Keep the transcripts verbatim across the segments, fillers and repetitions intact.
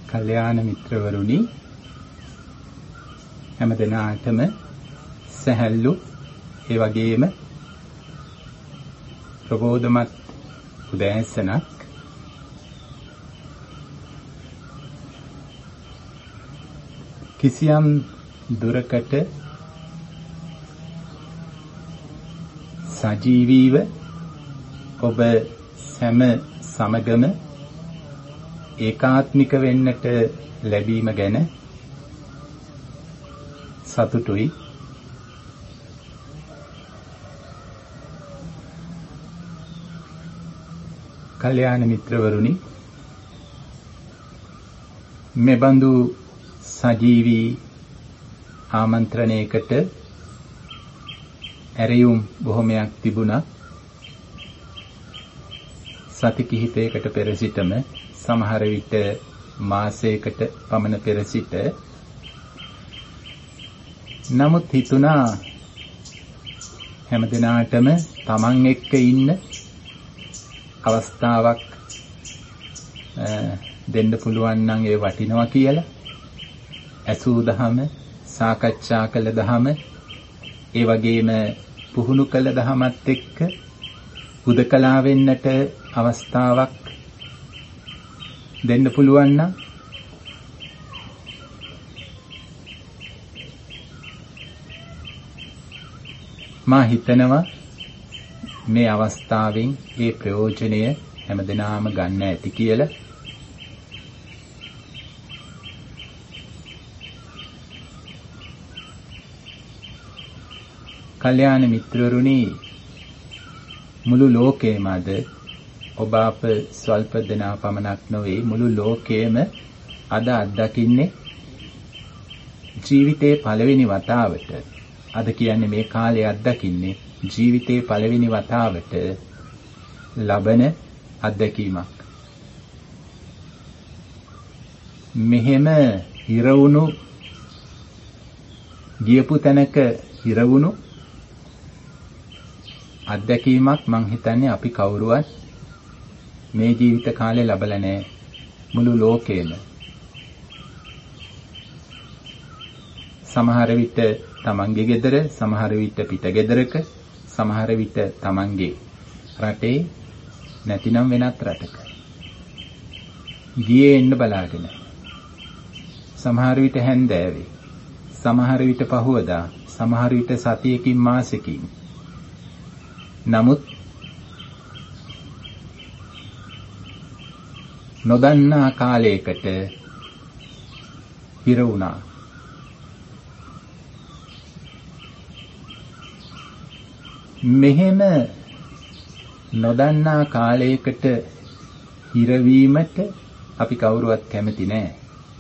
කල්යාණ මිත්‍රවරුනි, හැම දිනාටම සැහැල්ලු ඒ වගේම ප්‍රබෝධමත් උදෑසනක්. කිසියම් දුරකට සජීවීව ඔබ සෑම සමගම ඒකාත්මික වෙන්නට ලැබීම ගැන සතුටුයි. කල්යාණ මිත්‍රවරුනි, මෙබඳු සජීවී ආමන්ත්‍රණයකට ඇරයුම් බොහොමයක් තිබුණා. සති කිහිපයකට පෙර සිටම, සමහර විට මාසයකට පමණ පෙර සිට. නමුත් හිතුණා හැමදෙනාටම තමන් එක්ක ඉන්න අවස්ථාවක් දෙන්න පුළුවන් නම් ඒ වටිනවා කියලා. ඇසූ දහම, සාකච්ඡා කළ දහම, ඒ වගේම පුහුණු කළ දහමත් එක්ක උදකලා වෙන්නට අවස්ථාවක් දෙන්න පුළුවන් නම් මා හිතනවා මේ අවස්ථාවෙන් ඒ ප්‍රයෝජනය හැමදෙනාම ගන්න ඇති කියලා. කල්යාණ මිත්‍රවරුනි, මුළු ලෝකයේම අද ඔබ අප ස්වල්ප දෙනා පමණක් නොවේ, මුළු ලෝකයේම අද අත්දකින්නේ ජීවිතේ පළවෙනි වතාවට. අද කියන්නේ මේ කාලේ අත්දකින්නේ ජීවිතේ පළවෙනි වතාවට ලබන අත්දැකීමක්. මෙහෙම හිරවුණු ගියපු තැනක හිරවුණු අත්දැකීමක් මං හිතන්නේ අපි කවුරුවත් මේ ජීවිත කාලේ ලබලා නැහැ, මුළු ලෝකෙම. සමහර විට තමන්ගේ ගෙදර, සමහර විට පිට ගෙදරක, සමහර විට තමන්ගේ රටේ, නැතිනම් වෙනත් රටක ගියේ එන්න බලාගෙන. සමහර විට හැන්දෑවේ, සමහර විට පහුවදා, සමහර විට සතියකින් මාසෙකින්. නමුත් නොදන්නා කාලයකට හිර වුණා. මෙහෙම නොදන්නා කාලයකට හිරවීමට අපි කවුරුවත් කැමති නෑ.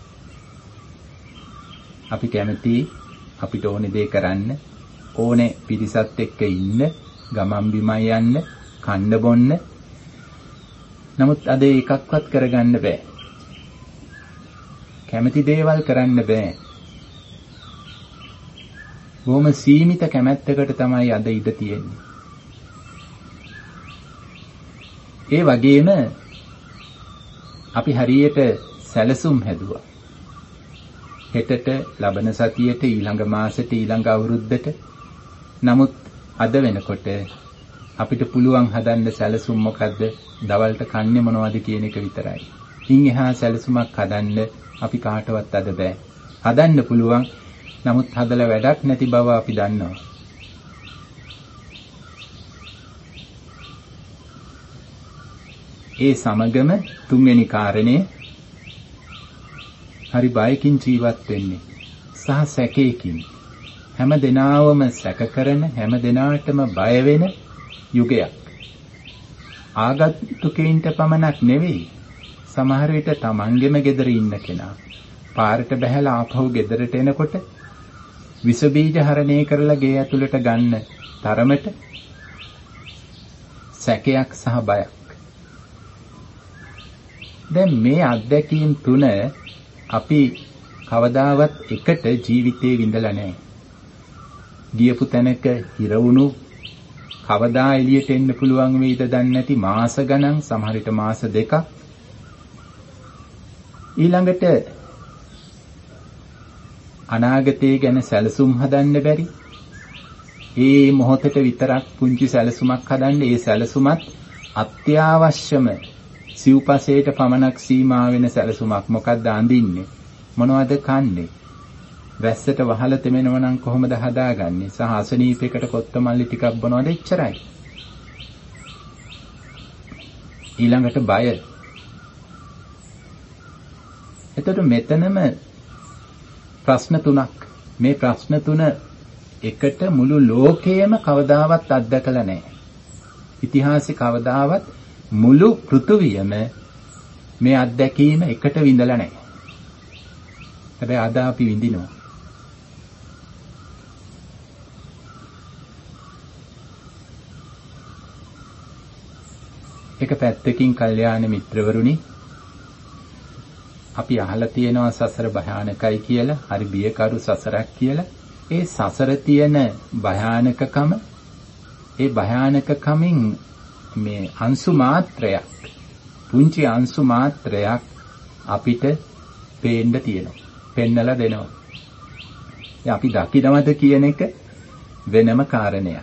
අපි කැමති අපිට ඕනේ දේ කරන්න, ඕනේ පිරිසත් එක්ක ඉන්න, ගමන් බිමන් යන්න, කන්න බොන්න. නමුත් අද එකක්වත් කරගන්න බෑ. කැමති දේවල් කරන්න බෑ. බොහොම සීමිත කැමැත්තකට තමයි අද ඉඩ තියෙන්නේ. ඒ වගේම අපි හරියට සැලසුම් හැදුවා. හෙටට, ලබන සතියට, ඊළඟ මාසෙට, ඊළඟ අවුරුද්දට. නමුත් අද වෙනකොට අපිට පුළුවන් හදන්න සැලසුම් මොකද්ද? දවල්ට කන්නේ මොනවද කියන එක විතරයි. ඉන් එහා සැලසුමක් හදන්න අපි කාටවත් අද බෑ. හදන්න පුළුවන්, නමුත් හදලා වැඩක් නැති බව අපි දන්නවා. ඒ සමගම තුන්වෙනි කාරණය, හරි බයකින් ජීවත් වෙන්නේ සහ සැකයකින්. හැම දිනාවම සැක කරන, හැම දිනාටම බය වෙන යුගයක්. ආගන්තුකයින්ට පමණක් නෙවෙයි, සමහර විට තමන්ගෙම ගෙදර ඉන්න කෙනා පාරට බහැලා ආපහු ගෙදරට එනකොට විස බීජ හරණය කරලා ගේ ඇතුළට ගන්න තරමට සැකයක් සහ බයක්. දැන් මේ අත්දැකීම් තුන අපි කවදාවත් එකට ජීවිතේ විඳලා නැහැ. ගියපු තැනක හිර වුණු, කවදා එළියට එන්න පුළුවන් වෙයිද දන්නේ නැති මාස ගණන්, සමහර විට මාස දෙකක් ඊළඟට අනාගතය ගැන සැලසුම් හදන්න බැරි. ඒ මොහොතට විතරක් පුංචි සැලසුමක් හදන්න. ඒ සැලසුමත් අත්‍යවශ්‍යම සිව්පසේට පමණක් සීමා වෙන සැලසුමක්. මොකක්ද අඳින්නේ? මොනවද කන්නේ? වැස්සට වහල තෙමෙනව නම් කොහොමද හදාගන්නේ? සහ අසනීපයකට කොත්තමල්ලි ටිකක් බොනවද? එච්චරයි. ඊළඟට බය. එතකොට මෙතනම ප්‍රශ්න තුනක්. මේ ප්‍රශ්න තුන එකට මුළු ලෝකයේම කවදාවත් අත්දකලා නැහැ. ඉතිහාසෙ කවදාවත් මුළු පෘථුවියම මේ අත්දැකීම එකට විඳලා නැහැ. හැබැයි අද අපි විඳිනවා. එක පැත්තකින් කල්යාණ මිත්‍රවරුනි, අපි අහලා තියෙනවා සසර භයානකයි කියලා, හරි බියකරු සසරක් කියලා. ඒ සසර තියෙන භයානකකම, ඒ භයානකකමින් මේ අංශු මාත්‍රයක්, පුංචි අංශු මාත්‍රයක් අපිට පේන්න තියෙනවා, පෙන්නලා දෙනවා. අපි දකින්නවද කියන එක වෙනම කාරණයක්.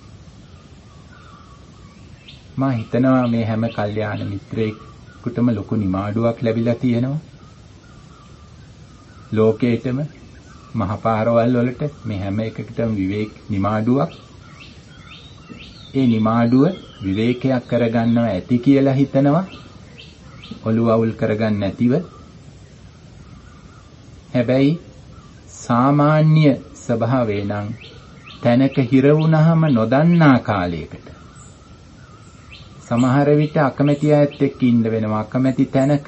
මා හිතනවා මේ හැම කල්යාණ මිත්‍රයෙකුටම ලොකු නිමාඩුවක් ලැබිලා තියෙනවා. ලෝකේටම මහ පාරවල් වලට මේ හැම එකකටම විවේක නිමාඩුවක්. ඒ නිමාඩුව විවේකයක් කරගන්නවා ඇති කියලා හිතනවා. ඔළුව අවුල් කරගන්න නැතිව. හැබැයි සාමාන්‍ය ස්වභාවය නම් තැනක හිර වුණාම නොදන්නා කාලයකට සමහර විට අකමැති අයත් එක්ක ඉන්න වෙනවා. අකමැති තැනක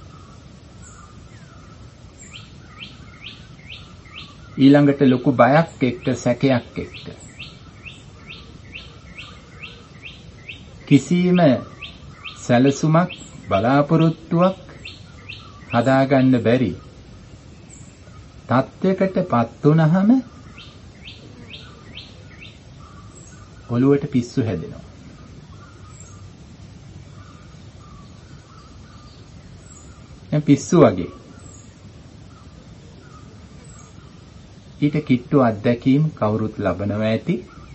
ඊළඟට ලොකු බයක් එක්ක, සැකයක් එක්ක, කිසිම සැලසුමක්, බලාපොරොත්තුවක් හදාගන්න බැරි තත්යකටපත් වුණාම ඔළුවට පිස්සු හැදෙනවා. දැන් පිස්සු වගේ. ඊට කිට්ටු අත්දැකීම් කවුරුත් ලබනවා ඇති.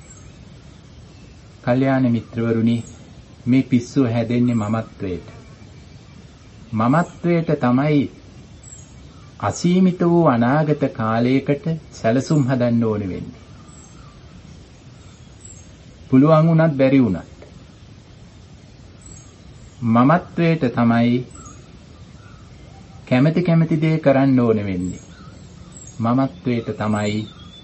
කල්යාණ මිත්‍රවරුනි, මේ පිස්සුව හැදෙන්නේ මමත්වයට. මමත්වයට තමයි අසීමිත වූ අනාගත කාලයකට සැලසුම් හදන්න ඕනේ වෙන්නේ. පුළුවන් වුණත් බැරි වුණත් මමත්වයට තමයි කැමැති කැමැති දේ කරන්න ඕනේ වෙන්නේ. මමත්වයට තමයි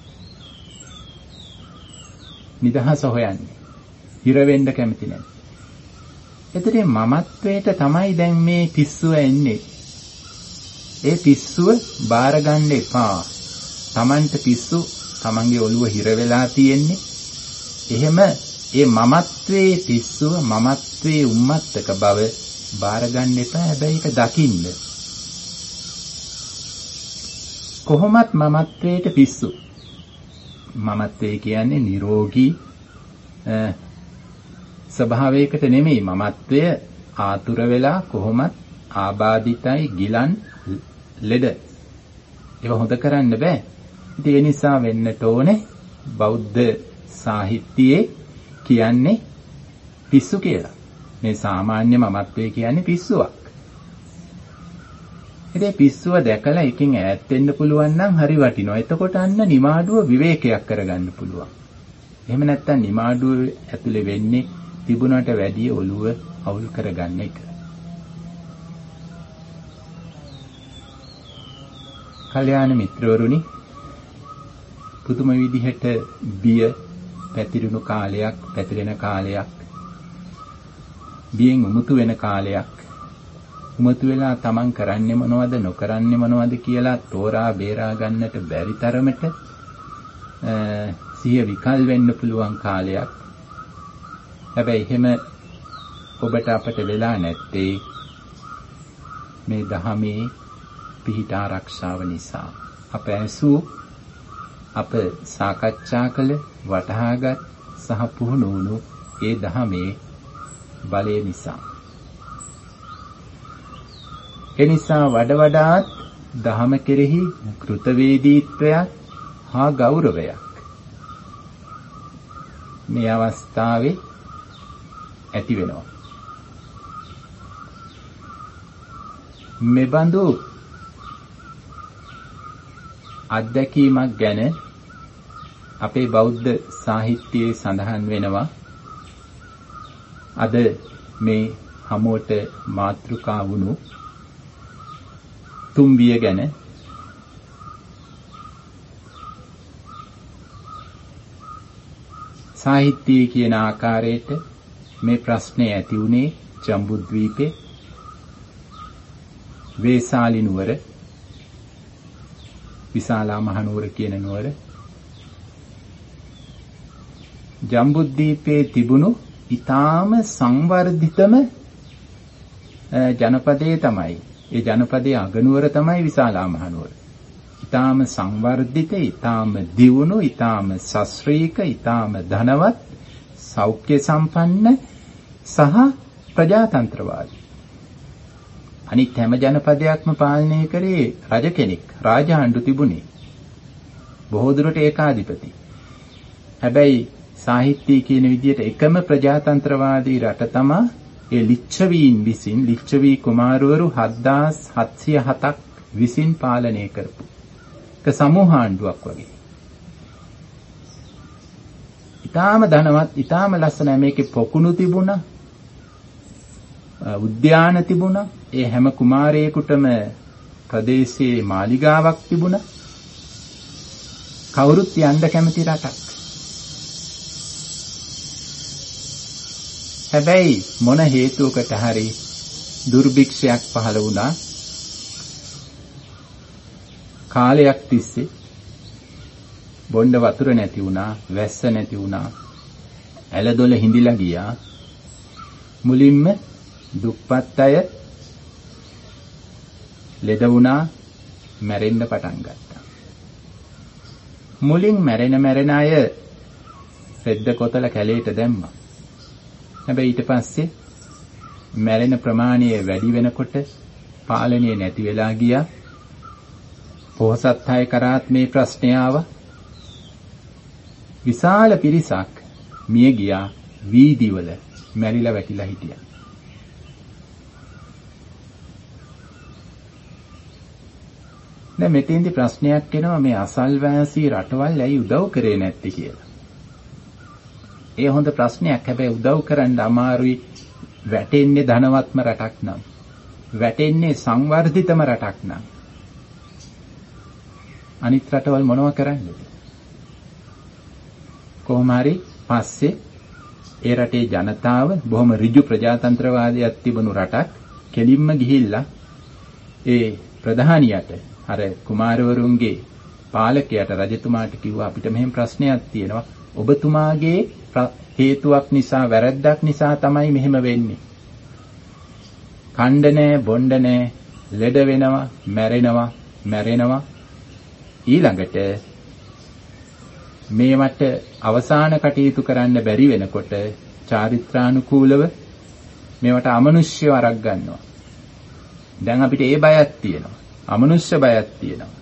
නිදහස හොයන්නේ. හිර වෙන්න කැමති නැහැ. එතකොට මමත්වයට තමයි දැන් මේ පිස්සුව එන්නේ. ඒ පිස්සුව බාර ගන්න එපා. Tamanට පිස්සු Tamanගේ ඔළුව හිර වෙලා තියෙන්නේ. එහෙම ඒ මමත්වයේ පිස්සුව, මමත්වයේ උම්මත්තක බව බාර ගන්න එපා. හැබැයි ඒක දකින්න. කොහොමත් මමත්වයට පිස්සු. මමත්වය කියන්නේ නිරෝගී ස්වභාවයකට නෙමෙයි. මමත්වය ආතුර වෙලා කොහොමත් ආබාධිතයි, ගිලන්, ලෙඩ. ඒක හොද කරන්න බෑ. ඉතින් ඒ නිසා වෙන්නට ඕනේ බෞද්ධ සාහිත්‍යයේ කියන්නේ පිස්සු කියලා. මේ සාමාන්‍ය මමත්වය කියන්නේ පිස්සුවක්. ඉතින් පිස්සුව දැකලා එකකින් ඈත් වෙන්න පුළුවන් නම් හරි වටිනවා. එතකොට අන්න නිමාඩුව විවේකයක් කරගන්න පුළුවන්. එහෙම නැත්නම් නිමාඩුව ඇතුලේ වෙන්නේ තිබුණට වැඩිය ඔළුව අවුල් කරගන්න එක. කල්යාණ මිත්‍රවරුනි, පුදුම විදිහට බිය පැතිරුණු කාලයක්, පැතිරෙන කාලයක්, බියෙන් උමුතු වෙන කාලයක්, උමතු වෙලා තමන් කරන්නේ මොනවද, නොකරන්නේ මොනවද කියලා තෝරා බේරා ගන්නට බැරි තරමට සිය විකල් වෙන්න පුළුවන් කාලයක්. හැබැයි එහෙම ඔබට අපට වෙලා නැත්තේ මේ දහමේ පිහිට ආරක්ෂාව නිසා. අප ඇසූ, අප සාකච්ඡා කළ, වටහාගත් සහ පුහුණු වුණු ඒ දහමේ බලය නිසා. එනිසා වඩ වඩාත් දහම කෙරෙහි කෘතවේදීත්වයක් හා ගෞරවයක් මේ අවස්ථාවේ ඇති වෙනවා. මෙබඳු අත්දැකීමක් ගැන අපේ බෞද්ධ සාහිත්‍යයේ සඳහන් වෙනවා. අද මේ හමුවට මාතෘකා වුණු තුම්බිය ගැන සාහිත්‍යයේ කියන ආකාරයට මේ ප්‍රශ්නේ ඇති වුණේ ජම්බුද්වීපේ වේසාලි නුවර විශාලා මහනුවර කියන නුවර ජම්බුද්වීපේ තිබුණු ඊටාම සංවර්ධිතම ජනපදයේ තමයි. ඒ ජනපදයේ අගනුවර තමයි විශාලා මහනුවර. ඊටාම සංවර්ධිත, ඊටාම දියුණු, ඊටාම ශාස්ත්‍රීය, ඊටාම ධනවත්, සෞඛ්‍ය සම්පන්න සහ ප්‍රජාතන්ත්‍රවාදී. අනිත් හැම ජනපදයක්ම පාලනය කරේ රජ කෙනෙක්, රාජාණ්ඩු තිබුණේ. බොහෝ දුරට ඒකාධිපති. හැබැයි සාහිත්‍යය කියන විදිහට එකම ප්‍රජාතන්ත්‍රවාදී රට තමයි ඒ ලිච්ඡවීන් විසින් ලිච්ඡවී කුමාරවරු හත්දාස් හත්සිය හතක් විසින් පාලනය කරපු එක සමූහ ආණ්ඩුවක් වගේ. ඊටාම ධනවත්, ඊටාම ලස්සන මේකේ පොකුණු තිබුණා. උද්‍යාන තිබුණා. ඒ හැම කුමාරයෙකුටම ප්‍රදේශයේ මාලිගාවක් තිබුණා. කවුරුත් යන්න කැමති රටක්. හැබැයි මොන හේතුවකට හරි දුර්භික්ෂයක් පහළ වුණා. කාලයක් තිස්සේ බොණ්ඩ වතුර නැති වුණා, වැස්ස නැති වුණා, ඇලදොල හිඳිලා ගියා. මුලින්ම දුප්පත් අය ලෙඩ වුණා, මැරෙන්න පටන් ගත්තා. මුලින් මැරෙන මැරෙන අය රෙද්ද කොතල කැලේට දැම්මා. හැබැයි ඊට පස්සේ මැරෙන ප්‍රමාණය වැඩි වෙනකොට පාලනය නැති වෙලා ගියා. පොහොසත් අය කරාත් මේ ප්‍රශ්නය ආවා. විශාල පිරිසක් මිය ගියා, වීදිවල මැරිලා වැටිලා හිටියා. දැන් මෙතෙන්දි ප්‍රශ්නයක් එනවා, මේ අසල්වැසී රටවල් ඇයි උදව් කරේ නැත්තේ කියලා. ඒ හොඳ ප්‍රශ්නයක්. හැබැයි උදව් කරන්න අමාරුයි. වැටෙන්නේ ධනවත්ම රටක් නම්, වැටෙන්නේ සංවර්ධිතම රටක් නම්. අනිත් රටවල් මොනව කරන්නද? කොහොම හරි පස්සේ ඒ රටේ ජනතාව බොහොම ඍජු ප්‍රජාතන්ත්‍රවාදයක් තිබුණු රටක් කෙලින්ම ගිහිල්ලා ඒ ප්‍රධානියට, අර කුමාරවරුන්ගේ පාලකයාට, රජතුමාට කිව්වා අපිට මෙහෙම ප්‍රශ්නයක් තියෙනවා. ඔබතුමාගේ හේතුවක් නිසා, වැරැද්දක් නිසා තමයි මෙහෙම වෙන්නේ. කණ්ඩ නැහැ, බොණ්ඩ නැහැ, ලෙඩ වෙනවා, මැරෙනවා, මැරෙනවා. ඊළඟට මේවට අවසාන කටයුතු කරන්න බැරි වෙනකොට චාරිත්‍රානුකූලව මේවට අමනුෂ්‍යව අරක් ගන්නවා. දැන් අපිට ඒ බයක් තියෙනවා. අමනුෂ්‍ය බයක් තියෙනවා.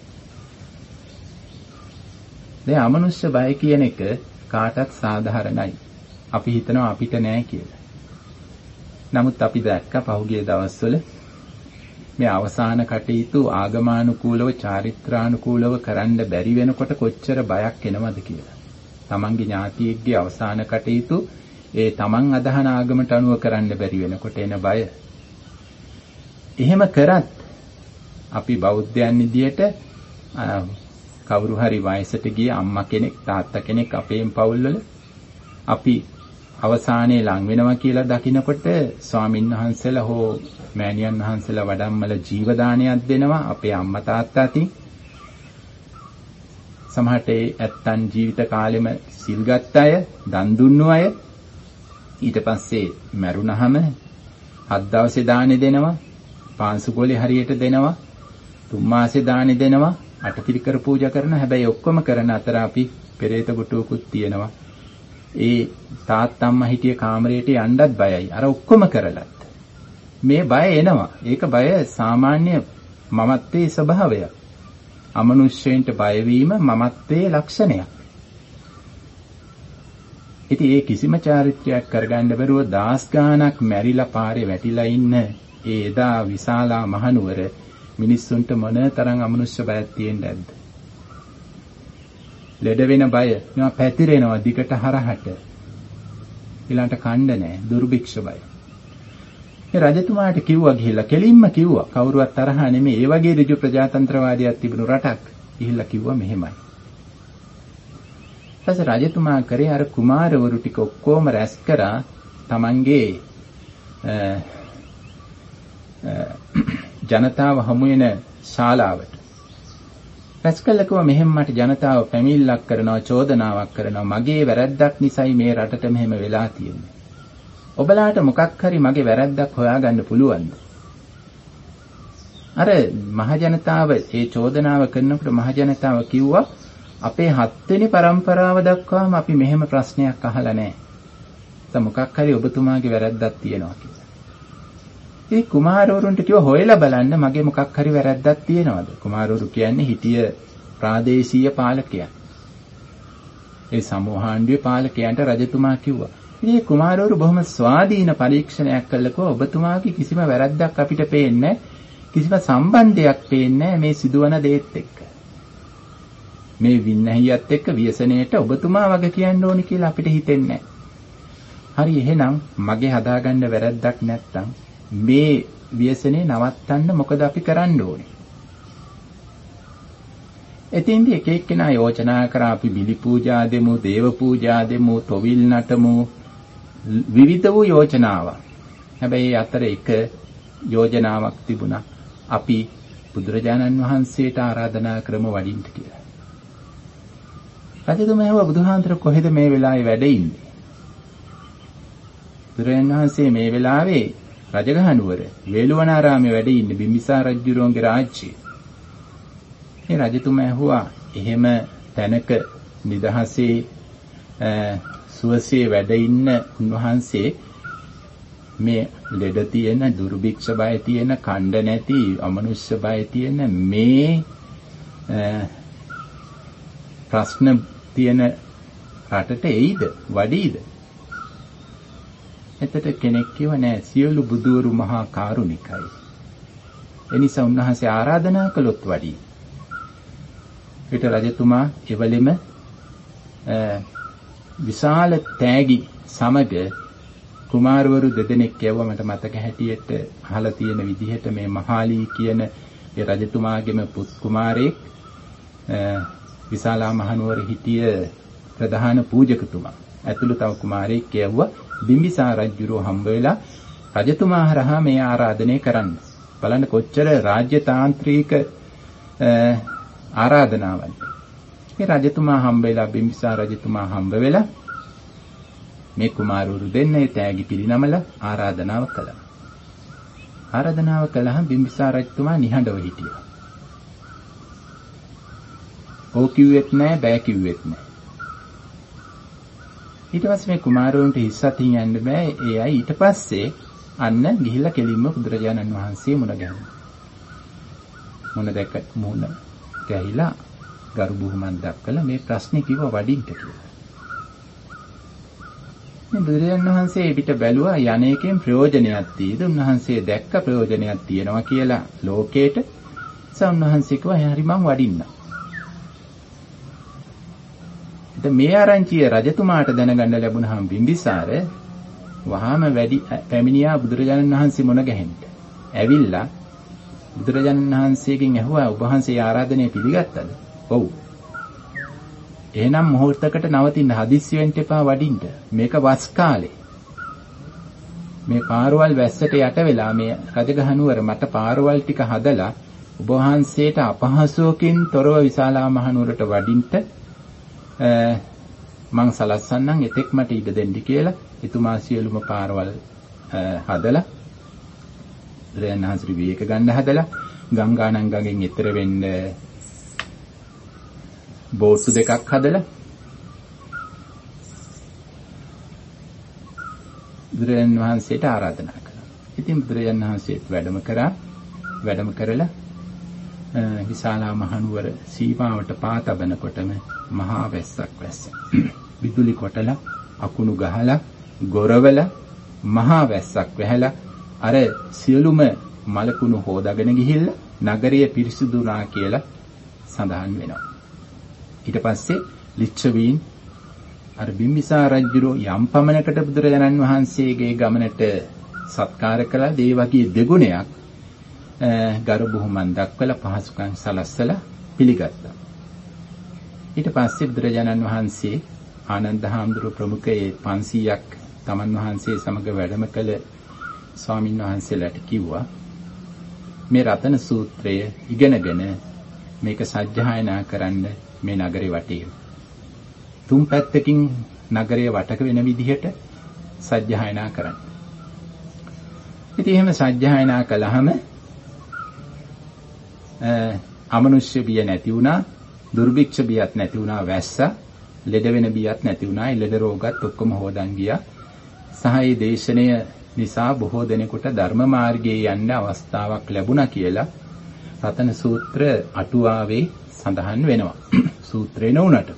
දැන් අමනුෂ්‍ය බය කියන එක කාටත් සාධාරණයි. අපි හිතනවා අපිට නෑ කියලා. නමුත් අපි දැක්ක පහුගිය දවස්වල මේ අවසාන කටයුතු ආගමානුකූලව, චාරිත්‍රානුකූලව කරන්න බැරි වෙනකොට කොච්චර බයක් එනවද කියලා. තමන්ගේ ඥාතියෙක්ගේ අවසාන කටයුතු ඒ තමන් අදහන ආගමට අනුව කරන්න බැරි වෙනකොට එන බය. එහෙම කරත් අපි බෞද්ධයන් විදියට කවුරු හරි වයසට ගිය අම්මා කෙනෙක්, තාත්තා කෙනෙක් අපේම පවුල්වල අපි අවසානයේ ලං වෙනවා කියලා දකිනකොට ස්වාමින් වහන්සේලා හෝ මෑණියන් වහන්සේලා වඩම්මල ජීවදානයක් දෙනවා අපේ අම්මා තාත්තා අතින්. සමහරට ඒ ඇත්තන් ජීවිත කාලෙම සිල් ගත්ත අය, දන් දුන්නු අය ඊට පස්සේ මැරුණහම හත් දවසේ දානෙ දෙනවා, පාන්සුගෝලේ හරියට දෙනවා, තුන් මාසේ දානෙ දෙනවා, අටපිරිකර පූජා කරනවා. හැබැයි ඔක්කොම කරන අතර අපි පෙරේත කොටුවකුත් තියෙනවා. ඒ තාත්තම්මා හිටිය කාමරයට යන්නත් බයයි. අර ඔක්කොම කරලත්. මේ බය එනවා. ඒක බය සාමාන්‍ය මමත්වයේ ස්වභාවය. අමනුෂ්‍යයන්ට බය වීම මමත්වයේ ලක්ෂණයක්. ඉතින් ඒ කිසිම චාරිත්‍රයක් කරගන්න බැරුව දාස් ගාණක් මැරිලා පාරේ වැටිලා ඉන්න ඒ එදා විශාලා මහනුවර මිනිස්සුන්ට මොන තරම් අමනුෂ්‍ය බයක් තියෙන්නද? ලෙඩ වෙන බය, මේවා පැතිරෙනවා දිගට හරහට. ඊළඟට කණ්ඩ නැහැ, දුර්භික්ෂ බය. ඒ රජතුමාට කිව්වා ගිහිල්ලා, කෙලින්ම කිව්වා, කවුරුවත් තරහ නෙමෙයි, ඒ වගේ ඍජු ප්‍රජාතන්ත්‍රවාදියක් තිබුණු රටක්. ගිහිල්ලා කිව්වා මෙහෙමයි. ඊපස්සේ රජතුමා කරේ අර කුමාරවරු ටික ඔක්කොම රැස් කරා තමන්ගේ ජනතාව හමු වෙන ශාලාවට. රැස් කළා කිව්වා මෙහෙම මට ජනතාව පැමිණිල්ලක් කරනවා, චෝදනාවක් කරනවා, මගේ වැරැද්දක් නිසායි මේ රටට මෙහෙම වෙලා තියෙන්නේ. ඔබලාට මොකක් හරි මගේ වැරැද්දක් හොයාගන්න පුළුවන්ද? අර මහ ජනතාව ඒ චෝදනාව කරනකොට මහ ජනතාව කිව්වා අපේ හත්වෙනි පරම්පරාව දක්වාම අපි මෙහෙම ප්‍රශ්නයක් අහලා නැහැ. දැන් මොකක් හරි ඔබතුමාගේ වැරැද්දක් තියෙනවා කියලා. ඒ කුමාරවරුන්ට කිව්වා හොයලා බලන්න මගේ මොකක් හරි වැරැද්දක් තියෙනවද? කුමාරවරු කියන්නේ හිටිය ප්‍රාදේශීය පාලකයන්. ඒ සමූහාණ්ඩුවේ පාලකයන්ට රජතුමා කිව්වා. ඉතින් කුමාරවරු බොහොම ස්වාධීන පරීක්ෂණයක් කළකෝ ඔබතුමාගේ කිසිම වැරැද්දක් අපිට පේන්නේ කිසිම සම්බන්ධයක් පේන්නේ මේ සිදුවන දේත් එක්ක. මේ වින්නහියත් එක්ක ව්‍යසනයට ඔබතුමා වගේ කියන්න ඕනි කියලා අපිට හිතෙන්නේ හරි එහෙනම් මගේ හදාගන්න වැරැද්දක් නැත්තම් මේ ව්‍යසනේ නවත්තන්න මොකද අපි කරන්න ඕනේ? එතින්දී එක එක්කෙනා යෝජනා කරා අපි බිලි පූජා දෙමු, දේව පූජා දෙමු, තොවිල් නටමු, විවිධ වූ යෝජනාවක්. හැබැයි අතර එක යෝජනාවක් තිබුණා. අපි බුදුරජාණන් වහන්සේට ආරාධනා කරමු වඩින්න කියලා. රජතුමා ඇහුවා බුදුහාඳුර කොහෙද මේ වෙලාවේ වැඩ ඉන්නේ? බුදුරජාණන් වහන්සේ මේ වෙලාවේ රජගහ නුවර වේළුවනාරාමේ වැඩ ඉන්නේ බිම්බිසාර රජුගේ රාජ්‍යයේ. මේ රජතුමා ඇහුවා එහෙම තැනක නිදහසේ සුවසේ වැඩ ඉන්න උන්වහන්සේ මේ ලෙඩ තියෙන, දුර්භික්ෂ බය තියෙන, කණ්ඩ නැති, අමනුෂ්‍ය බය තියෙන මේ ප්‍රශ්න තියෙන රටට එයිද? වඩීද? එතට කෙනෙක් කිව්ව නෑ සියලු බුදුවරු මහා කාරුණිකයි. එනිසා උන්වහන්සේ ආරාධනා කළොත් වඩී. ඊට රජතුමා එවලෙම විශාල තෑගි සමග කුමාරවරු දෙදෙනෙක් කියව මට මතක හැටියට අහලා තියෙන විදිහට මේ මහාලී කියන ඒ රජතුමාගේම පුත් කුමාරයෙක් විශාලා මහනුවර හිටිය ප්‍රධාන පූජකතුමා ඇතුළු තව කුමාරයෙක් කියවුවා බිම්බිසාර රජුරෝ හම්බ වෙලා රජතුමා හරහා මේ ආරාධනය කරන්න. බලන්න කොච්චර රාජ්‍ය තාන්ත්‍රික ආරාධනාවක්ද. මේ රජතුමා හම්බ වෙලා බිම්බිසාර රජතුමා හම්බ වෙලා මේ කුමාරවරු දෙන්නේ තෑගි පිරිනමලා ආරාධනාව කළා. ආරාධනාව කළාම බිම්බිසාර රජතුමා නිහඬව හිටියා. ඕ කිව්වෙත් නෑ බෑ කිව්වෙත් නෑ. ඊට පස්සේ මේ කුමාරවරුන්ට හිස් අතින් යන්න බෑ. ඒ අය ඊට පස්සේ අන්න ගිහිල්ලා කෙලින්ම බුදුරජාණන් වහන්සේ මුණ ගැහුවා. මුණ දැක්ක මුණ ගැහිලා ගරු බුහුමන් දක්වලා මේ ප්‍රශ්නේ කිව්වා වඩින්න කියලා. මේ බුදුරජාණන් වහන්සේ පිට බැලුවා යන්නේකෙන් ප්‍රයෝජනයක් තියෙද? උන්වහන්සේ දැක්ක ප්‍රයෝජනයක් තියෙනවා කියලා ලෝකේට. සම්වහන්සේ කිව්වා හරි මං වඩින්න. ඉතින් මේ ආරංචිය රජතුමාට දැනගන්න ලැබුණාම බිම්බිසාර වහාම වැඩි පැමිණියා බුදුරජාණන් වහන්සේ මුණ ගැහෙන්න. ඇවිල්ලා බුදුරජාණන් වහන්සේගෙන් ඇහුවා ඔබ වහන්සේ ආරාධනය පිළිගත්තද? ඔව්. එහෙනම් මොහොතකට නවතින්න හදිස්සි වෙන්න එපා වඩින්න. මේක වස් කාලේ. මේ පාරවල් වැස්සට යට වෙලා මේ රජගහ නුවර මට පාරවල් ටික හදලා ඔබ වහන්සේට අපහසුවකින් තොරව විශාලා මහනුවරට වඩින්න මං සලස්සන්නම් එතෙක් මට ඉඩ දෙන්න කියලා එතුමා සියලුම පාරවල් හදලා රේනහස්රි විවේක ගන්න හදලා ගංගානම් ගඟෙන් එතර වෙන්න බෝට්ටු දෙකක් හදලා බුදුරජාණන් වහන්සේට ආරාධනා කළා. ඉතින් බුදුරජාණන් වහන්සේත් වැඩම කරා. වැඩම කරලා විශාලා මහනුවර සීමාවට පා තබනකොටම මහා වැස්සක් වැස්සා. විදුලි කොටලා අකුණු ගහලා ගොරවල මහා වැස්සක් වැහැලා අර සියලුම මලකුණු හොදාගෙන ගිහිල්ලා නගරය පිරිසිදුනා කියලා සඳහන් වෙනවා. ඊට පස්සේ ලිච්ඡවීන් අර බිම්බිසාර රජුරෝ යම් පමණකට බුදුරජාණන් වහන්සේගේ ගමනට සත්කාර කළා. ඒ වගේ දෙගුණයක් ගරු බුහුමන් දක්වලා පහසුකම් සලස්සලා පිළිගත්තා. ඊට පස්සේ බුදුරජාණන් වහන්සේ ආනන්ද හාමුදුරුවෝ ප්‍රමුඛයේ පන්සීයක් තමන් වහන්සේ සමග වැඩම කළ ස්වාමීන් වහන්සේලාට කිව්වා මේ රතන සූත්‍රය ඉගෙනගෙන මේක සජ්ජායනා කරන්න මේ නගරේ වටේ. තුන් පැත්තකින් නගරය වටක වෙන විදිහට සජ්ජායනා කරන්න. ඉතින් එහෙම සජ්ජායනා කළාම අමනුෂ්‍ය බිය නැති වුණා, දුර්භික්ෂ බියත් නැති වුණා, වැස්ස, ලෙඩ වෙන බියත් නැති වුණා, ලෙඩ රෝගත් ඔක්කොම හොදන් ගියා. සහ මේ දේශනය නිසා බොහෝ දෙනෙකුට ධර්ම මාර්ගයේ යන්න අවස්ථාවක් ලැබුණා කියලා රතන සූත්‍ර අටුවාවේ සඳහන් වෙනවා. සූත්‍රේ නොඋනට.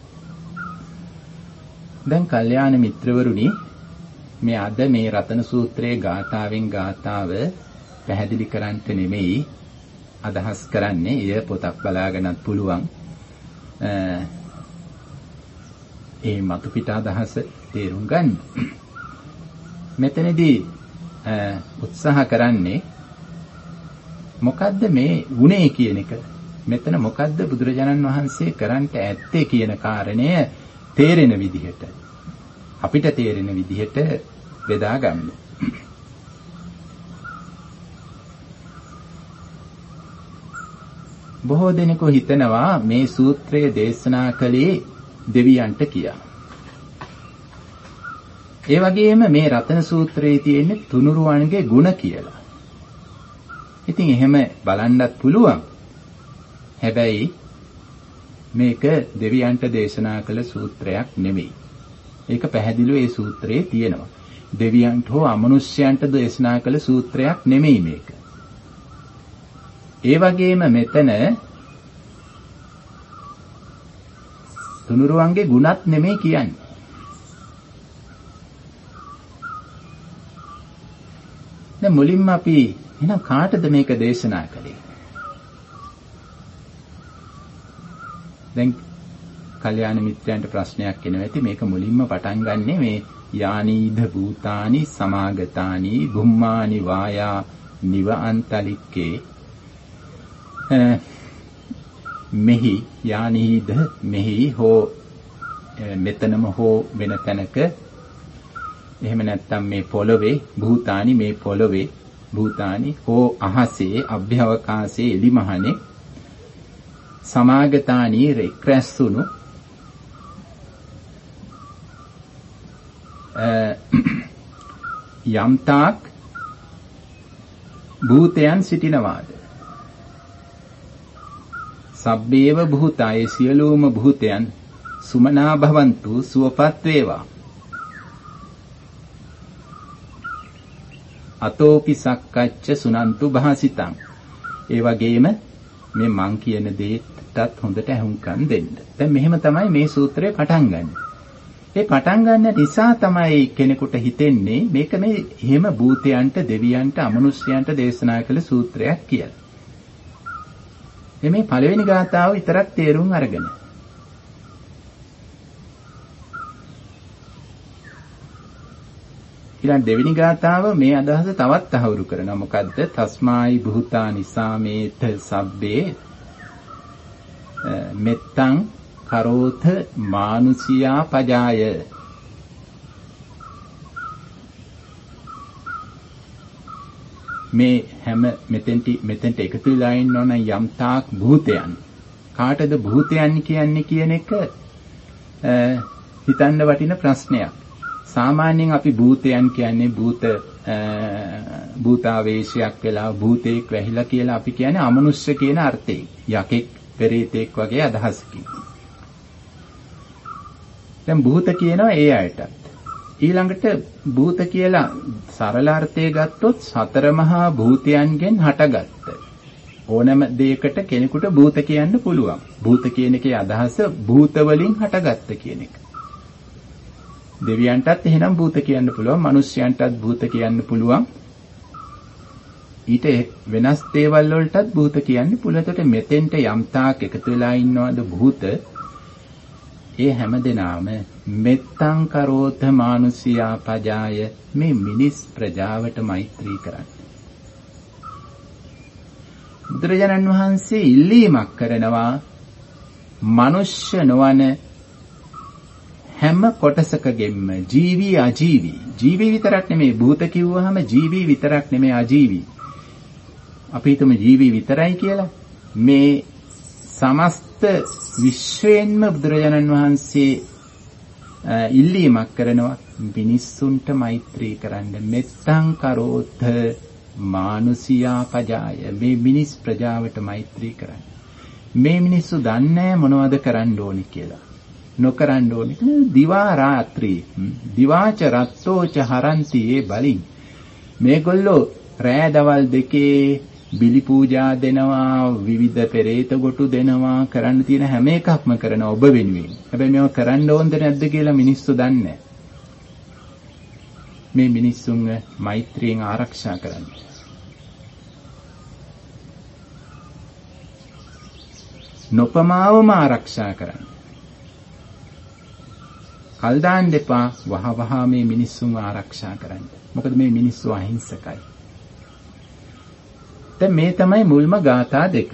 දැන් කල්යාණ මිත්‍රවරුනි මේ අද මේ රතන සූත්‍රයේ ගාථාවෙන් ගාථාව පැහැදිලි කරන්නට නෙමෙයි අදහස් කරන්නේ. එය පොතක් බලාගෙනත් පුළුවන්. ඒ මතු පිට අදහස තේරුම් ගන්න. මෙතනදී උත්සාහ කරන්නේ මොකද්ද මේ වුණේ කියන එක. මෙතන මොකද්ද බුදුරජාණන් වහන්සේ කරන්ට ඇත්තේ කියන කාරණය තේරෙන විදිහට අපිට තේරෙන විදිහට බෙදා ගන්න. බොහෝ දෙනෙකු හිතනවා මේ සූත්‍රය දේශනා කළේ දෙවියන්ට කියලා. ඒ වගේම මේ රතන සූත්‍රයේ තියෙන තුනුරුවන්ගේ ගුණ කියලා. ඉතින් එහෙම බලන්නත් පුළුවන්. හැබැයි මේක දෙවියන්ට දේශනා කළ සූත්‍රයක් නෙමෙයි. ඒක පැහැදිලිව ඒ සූත්‍රයේ තියෙනවා. දෙවියන්ට හෝ අමනුෂ්‍යයන්ට දේශනා කළ සූත්‍රයක් නෙමෙයි මේක. ඒ වගේම මෙතන තුනුරුවන්ගේ ගුණත් නෙමෙයි කියන්නේ. දැන් මුලින්ම අපි එහෙනම් කාටද මේක දේශනා කළේ? දැන් කල්යාණ මිත්‍රයන්ට ප්‍රශ්නයක් එනවා ඇති මේක මුලින්ම පටන් ගන්නෙ මේ යානීධ භූතානි සමාගතානි බුම්මානි වායා නිව අන්තලික්කේ මෙහි යානීධ මෙහි හෝ මෙතනම හෝ වෙන තැනක එහෙම නැත්නම් මේ පොළවේ භූතානි මේ පොළවේ භූතානි හෝ අහසේ අභ්‍යවකාශයේ එලිමහනේ සමාගතානි රෙක්‍රැස්සුණු යම්තාක් භූතයන් සිටිනවාද සබ්බේව භූතය සියලුම භූතයන් සුමනා භවන්තු සුවපත් වේවා අතෝපි සක්කච්ච සුනන්තු භාසිතං. ඒ වගේම මේ මං කියන දේටත් හොඳට අහුම්කම් දෙන්න. දැන් මෙහෙම තමයි මේ සූත්‍රය පටන් ගන්න. ඒ පටන් ගන්න නිසා තමයි කෙනෙකුට හිතෙන්නේ මේක මේ එහෙම භූතයන්ට දෙවියන්ට අමනුෂ්‍යයන්ට දේශනා කළ සූත්‍රයක් කියලා. මේ පළවෙනි ගාථාව විතරක් තේරුම් අරගෙන ඊළඟ දෙවෙනි ගාථාව මේ අදහස තවත් තහවුරු කරනවා. මොකද්ද? තස්මායි භූතානි සාමේත සබ්බේ මෙත්තං කරෝත මානුසියා පජාය. මේ හැම මෙතෙන්ට මෙතෙන්ට එකතු වෙලා ඉන්නවනම් යම් තාක් භූතයන්. කාටද භූතයන් කියන්නේ කියන එක හිතන්න වටින ප්‍රශ්නයක්. සාමාන්‍යයෙන් අපි භූතයන් කියන්නේ භූත භූතාවේශයක් වෙලා භූතේක් වැහිලා කියලා අපි කියන්නේ අමනුෂ්‍ය කියන අර්ථයෙන්. යකෙක් පෙරේතෙක් වගේ අදහසකින්. දැන් භූත කියනවා ඒ අයටත්. ඊළඟට භූත කියලා සරල අර්ථය ගත්තොත් සතර මහා භූතයන්ගෙන් හටගත්ත ඕනෑම දෙයකට කෙනෙකුට භූත කියන්න පුළුවන්. භූත කියන එකේ අදහස භූත වලින් හටගත්ත කියන එක. දෙවියන්ටත් එහෙනම් භූත කියන්න පුළුවන්, මිනිස්යන්ටත් භූත කියන්න පුළුවන්. ඊට වෙනස් දේවල් වලටත් භූත කියන්න පුළුවන්. එතකොට මෙතෙන්ට යම් තාක් එකතු වෙලා ඉන්නවද භූත? ඒ හැමදෙනාම මෙත්තං කරෝත මානුෂියා පජාය මේ මිනිස් ප්‍රජාවට මෛත්‍රී කරන්නේ. බුදුරජාණන් වහන්සේ ඉල්ලීමක් කරනවා මනුෂ්‍ය නොවන හැම කොටසකගෙම ජීවි අජීවි. ජීවි විතරක් නෙමෙයි භූත කිව්වහම ජීවි විතරක් නෙමෙයි අජීවි. අපි හිතමු ජීවි විතරයි කියලා. මේ සමස්ත විශ්වයෙන්ම බුදුරජාණන් වහන්සේ ඉල්ලීමක් කරනවා මිනිස්සුන්ට මෛත්‍රී කරන්න. මෙත්තං කරෝත මානුෂියා පජාය මේ මිනිස් ප්‍රජාවට මෛත්‍රී කරන්න. මේ මිනිස්සු දන්නේ මොනවද කරන්න ඕනි කියලා. නොකරන්න ඕනි දිවා රාත්‍රී දිවාච රත්තෝච හරන්ති ඒ බලින්. මේගොල්ලෝ රෑ දවල් දෙකේ බිලි පූජා දෙනවා, විවිධ පෙරේත ගොටු දෙනවා, කරන්න තියෙන හැම එකක්ම කරනවා ඔබ වෙනුවෙන්. හැබැයි මේව කරන්න ඕනද නැද්ද කියලා මිනිස්සු දන්නේ නැහැ. මේ මිනිස්සුන්ව මෛත්‍රියෙන් ආරක්ෂා කරන්න. නොපමාවම ආරක්ෂා කරන්න. කල් දාන්න එපා, වහ වහ මේ මිනිස්සුන්ව ආරක්ෂා කරන්න. මොකද මේ මිනිස්සු අහිංසකයි. දැන් මේ තමයි මුල්ම ගාථා දෙක.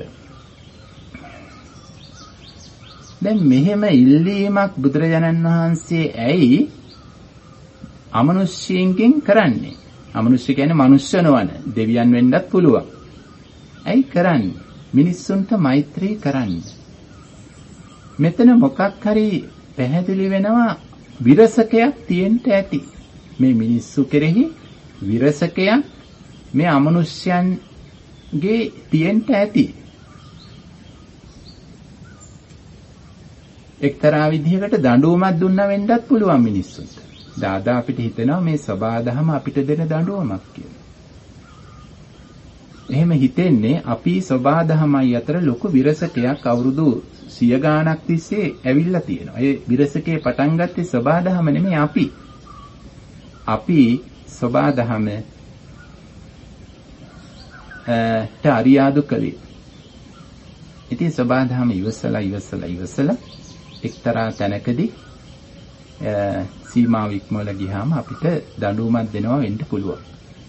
දැන් මෙහෙම ඉල්ලීමක් බුදුරජාණන් වහන්සේ ඇයි අමනුෂ්‍යයන්ගෙන් කරන්නේ? අමනුෂ්‍ය කියන්නේ මනුෂ්‍ය නොවන දෙවියන් වෙන්නත් පුළුවන්. ඇයි කරන්නේ? මිනිස්සුන්ට මෛත්‍රී කරන්න. මෙතන මොකක් හරි පැහැදිලි වෙනවා විරසකයක් තියෙන්න ඇති. මේ මිනිස්සු කෙරෙහි විරසකයක් මේ අමනුෂ්‍යයන්ගේ තියෙන්න ඇති. එක්තරා විදිහකට දඬුවමක් දුන්නා වෙන්නත් පුළුවන් මිනිස්සුන්ට. දාදා අපිට හිතෙනවා මේ සබාදහම අපිට දෙන දඬුවමක් කියලා. එහෙම හිතෙන්නේ අපි සබාදහමයි අතර ලොකු විරසකයක් අවුරුදු සිය ගාණක් තිස්සේ ඇවිල්ලා තියෙනවා. ඒ විරසකේ පටන් ගත්තේ සබාදහම නෙමෙයි අපි. අපි සබාදහම ට අරියාදු කළේ. ඉතින් සබාදහම ඉවසලා ඉවසලා ඉවසලා එක්තරා තැනකදී සීමාව ඉක්මවලා ගියාම අපිට දඬුවමක් දෙනවා වෙන්න පුළුවන්.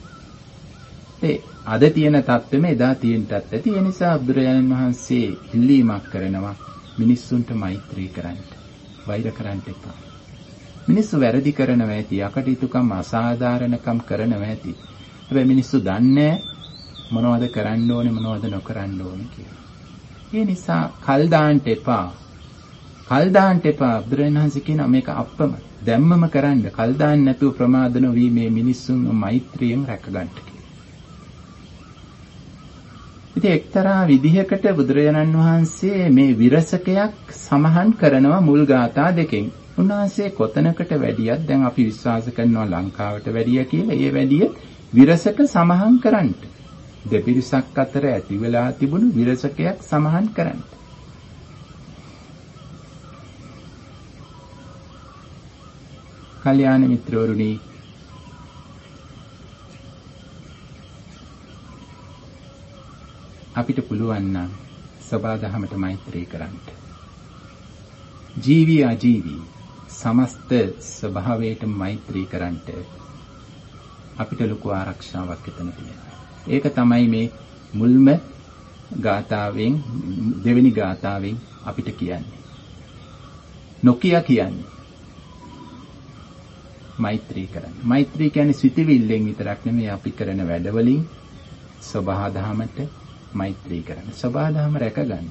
ඒ අද තියෙන තත්ත්වෙම එදා තියෙන්නත් ඇති. ඒ නිසා බුදුරජාණන් වහන්සේ ඉල්ලීමක් කරනවා මිනිස්සුන්ට මෛත්‍රී කරන්න. වෛර කරන්න එපා. මිනිස්සු වැරදි කරනවා ඇති, අකටයුතුකම් අසාධාරණකම් කරනවා ඇති. හැබැයි මිනිස්සු දන්නේ මොනවද කරන්න ඕනේ මොනවද නොකරන්න ඕනේ කියලා. ඒ නිසා කල් දාන්න එපා. කල් දාන්න එපා. බුදුරජාණන් වහන්සේ කියනවා මේක අප්පම දැම්මම කරන්න. කල් දාන්න නැතුව ප්‍රමාද නොවි මේ මිනිස්සුන් මෛත්‍රියෙන් රැකගන්න කියලා. ඉතින් එක්තරා විදිහකට බුදුරජාණන් වහන්සේ මේ විරසකයක් සමහන් කරනවා මුල් ගාථා දෙකෙන්. උන්වහන්සේ කොතනකට වැඩියත් දැන් අපි විශ්වාස කරනවා ලංකාවට වැඩිය කියලා. ඒ වැඩිය විරසක සමහන් කරන්න. දෙපිරිසක් අතර ඇති වෙලා තිබුණු විරසකයක් සමහන් කරන්න. කල්‍යාණ මිත්‍රවරුනි, අපිට පුළුවන් නම් සබාදහමට මෛත්‍රී කරන්න. ජීවි අජීවි සමස්ත ස්වභාවයට මෛත්‍රී කරන්න අපිට ලොකු ආරක්ෂාවක් එතන තියෙනවා. ඒක තමයි මේ මුල්ම ගාථාවෙන් දෙවෙනි ගාථාවෙන් අපිට කියන්නේ. නොකිය කියන්නේ මෛත්‍රී කරන්න. මෛත්‍රී කියන්නේ සිතවිල්ලෙන් විතරක් නෙමෙයි අපි කරන වැඩවලින් සබාදහමට මෛත්‍රී කරන්න. සබාදහම රැකගන්න.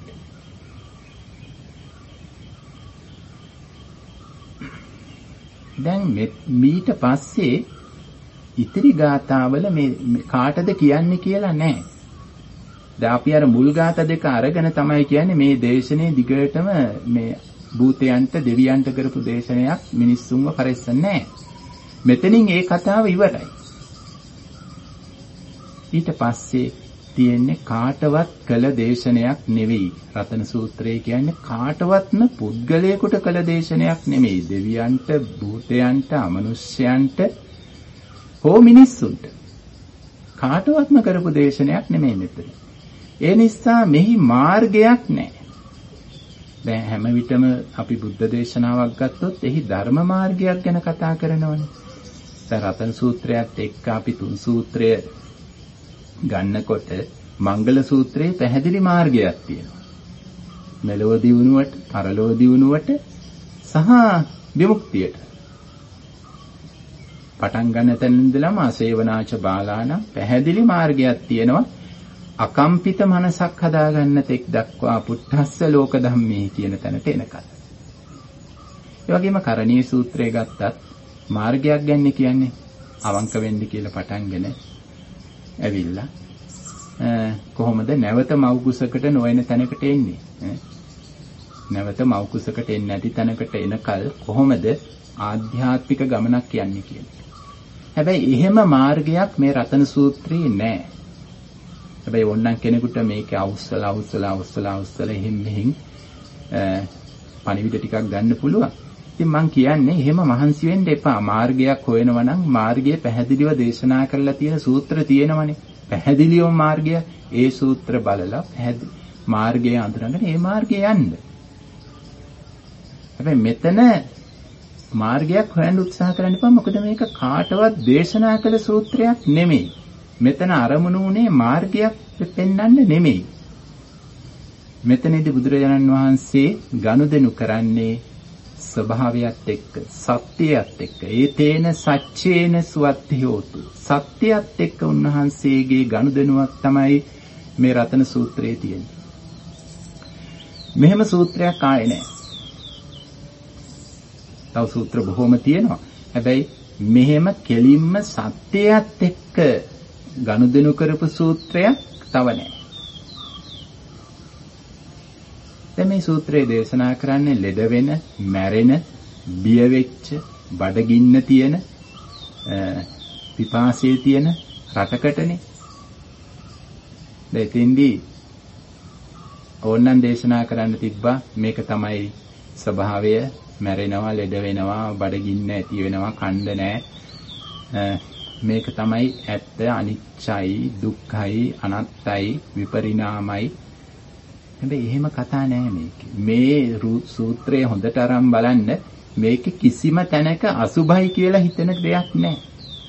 දැන් මීට පස්සේ ඉතිරි ගාථාවල මේ කාටද කියන්නේ කියලා නැහැ. දැන් අපි අර මුල් ගාථා දෙක අරගෙන තමයි කියන්නේ මේ දේශනේ දිගටම මේ භූතයන්ට දෙවියන්ට කරපු දේශනයක් මිනිස්සුන්ව පරිස්සන්නේ නැහැ. මෙතනින් ඒ කතාව ඉවරයි. ඊට පස්සේ තියෙන්නේ කාටවත් කළ දේශනයක් නෙවෙයි. රතන සූත්‍රය කියන්නේ කාටවත්ම පුද්ගලයෙකුට කළ දේශනයක් නෙමෙයි. දෙවියන්ට, භූතයන්ට, අමනුෂ්‍යයන්ට හෝ මිනිස්සුන්ට කාටවත්ම කරපු දේශනයක් නෙමෙයි මෙතන. ඒ නිසා මෙහි මාර්ගයක් නැහැ. දැන් හැම විටම අපි බුද්ධ දේශනාවක් ගත්තොත් එහි ධර්ම මාර්ගයක් ගැන කතා කරනවනේ. දැන් රතන සූත්‍රයත් එක්ක අපි තුන් සූත්‍රය ගන්නකොට මංගල සූත්‍රයේ පැහැදිලි මාර්ගයක් තියෙනවා. මෙලොව දියුණුවට, පරලොව දියුණුවට සහ විමුක්තියට. පටන් ගන්න තැන ඉඳලම අසේවනාච බාලානම් පැහැදිලි මාර්ගයක් තියෙනවා. අකම්පිත මනසක් හදාගන්න තෙක් දක්වා පුත්තස්ස ලෝක ධම්මේ කියන තැනට එනකල්. ඒ වගේම කරණීය සූත්‍රය ගත්තත් මාර්ගයක් ගන්න කියන්නේ අවංක වෙන්න කියලා පටන්ගෙන ඇවිල්ලා කොහොමද නැවත මව්කුසකට නොයන තැනකට එන්නේ? නැවත මව්කුසකට එන්නේ නැති තැනකට එනකල් කොහොමද ආධ්‍යාත්මික ගමනක් යන්නේ කියන්නේ? හැබැයි එහෙම මාර්ගයක් මේ රතන සූත්‍රයේ නැහැ. හැබැයි ඕනනම් කෙනෙකුට මේක අවුස්සලා අවුස්සලා අවුස්සලා අවුස්සලා එහෙම මෙහින් පණිවිඩ ටිකක් ගන්න පුළුවන්. ඉතින් මම කියන්නේ එහෙම මහන්සි වෙන්න එපා. මාර්ගයක් හොයනවා නම් මාර්ගය පැහැදිලිව දේශනා කරලා තියෙන සූත්‍ර තියෙනවනේ. පැහැදිලිවම මාර්ගය ඒ සූත්‍ර බලලා පැහැදිලි මාර්ගය අඳුරගෙන ඒ මාර්ගය යන්න. හැබැයි මෙතන මාර්ගයක් හොයන්න උත්සාහ කරන්න එපා. මොකද මේක කාටවත් දේශනා කළ සූත්‍රයක් නෙමෙයි. මෙතන අරමුණු උනේ මාර්ගයක් පෙන්වන්න නෙමෙයි. මෙතනදී බුදුරජාණන් වහන්සේ ගනුදෙනු කරන්නේ ස්වභාවයත් එක්ක, සත්‍යයත් එක්ක. ඒ තේන සච්චේන සුවත්ති හෝතු. සත්‍යයත් එක්ක උන්වහන්සේගේ ගනුදෙනුවක් තමයි මේ රතන සූත්‍රයේ තියෙන්නේ. මෙහෙම සූත්‍රයක් ආයේ නැහැ. තව සූත්‍ර බොහොම තියෙනවා. හැබැයි මෙහෙම කෙලින්ම සත්‍යයත් එක්ක ගනුදෙනු කරපු සූත්‍රයක් තව නැහැ. දැන් මේ සූත්‍රයේ දේශනා කරන්නේ ලෙඩ වෙන, මැරෙන, බිය වෙච්ච, බඩගින්න තියෙන, පිපාසයේ තියෙන රටකටනේ. දෙතින්දී ඕනනම් දේශනා කරන්න තිබ්බා මේක තමයි ස්වභාවය, මැරෙනවා, ලෙඩ වෙනවා, බඩගින්න ඇති වෙනවා, කණ්ඩ නැහැ. මේක තමයි ඇත්ත, අනිච්චයි, දුක්ඛයි, අනාත්තයි, විපරිණාමයි. හැබැයි එහෙම කතා නෑ මේකේ. මේ සූත්‍රය හොඳට අරන් බලන්න මේකේ කිසිම තැනක අසුභයි කියලා හිතෙන දෙයක් නෑ.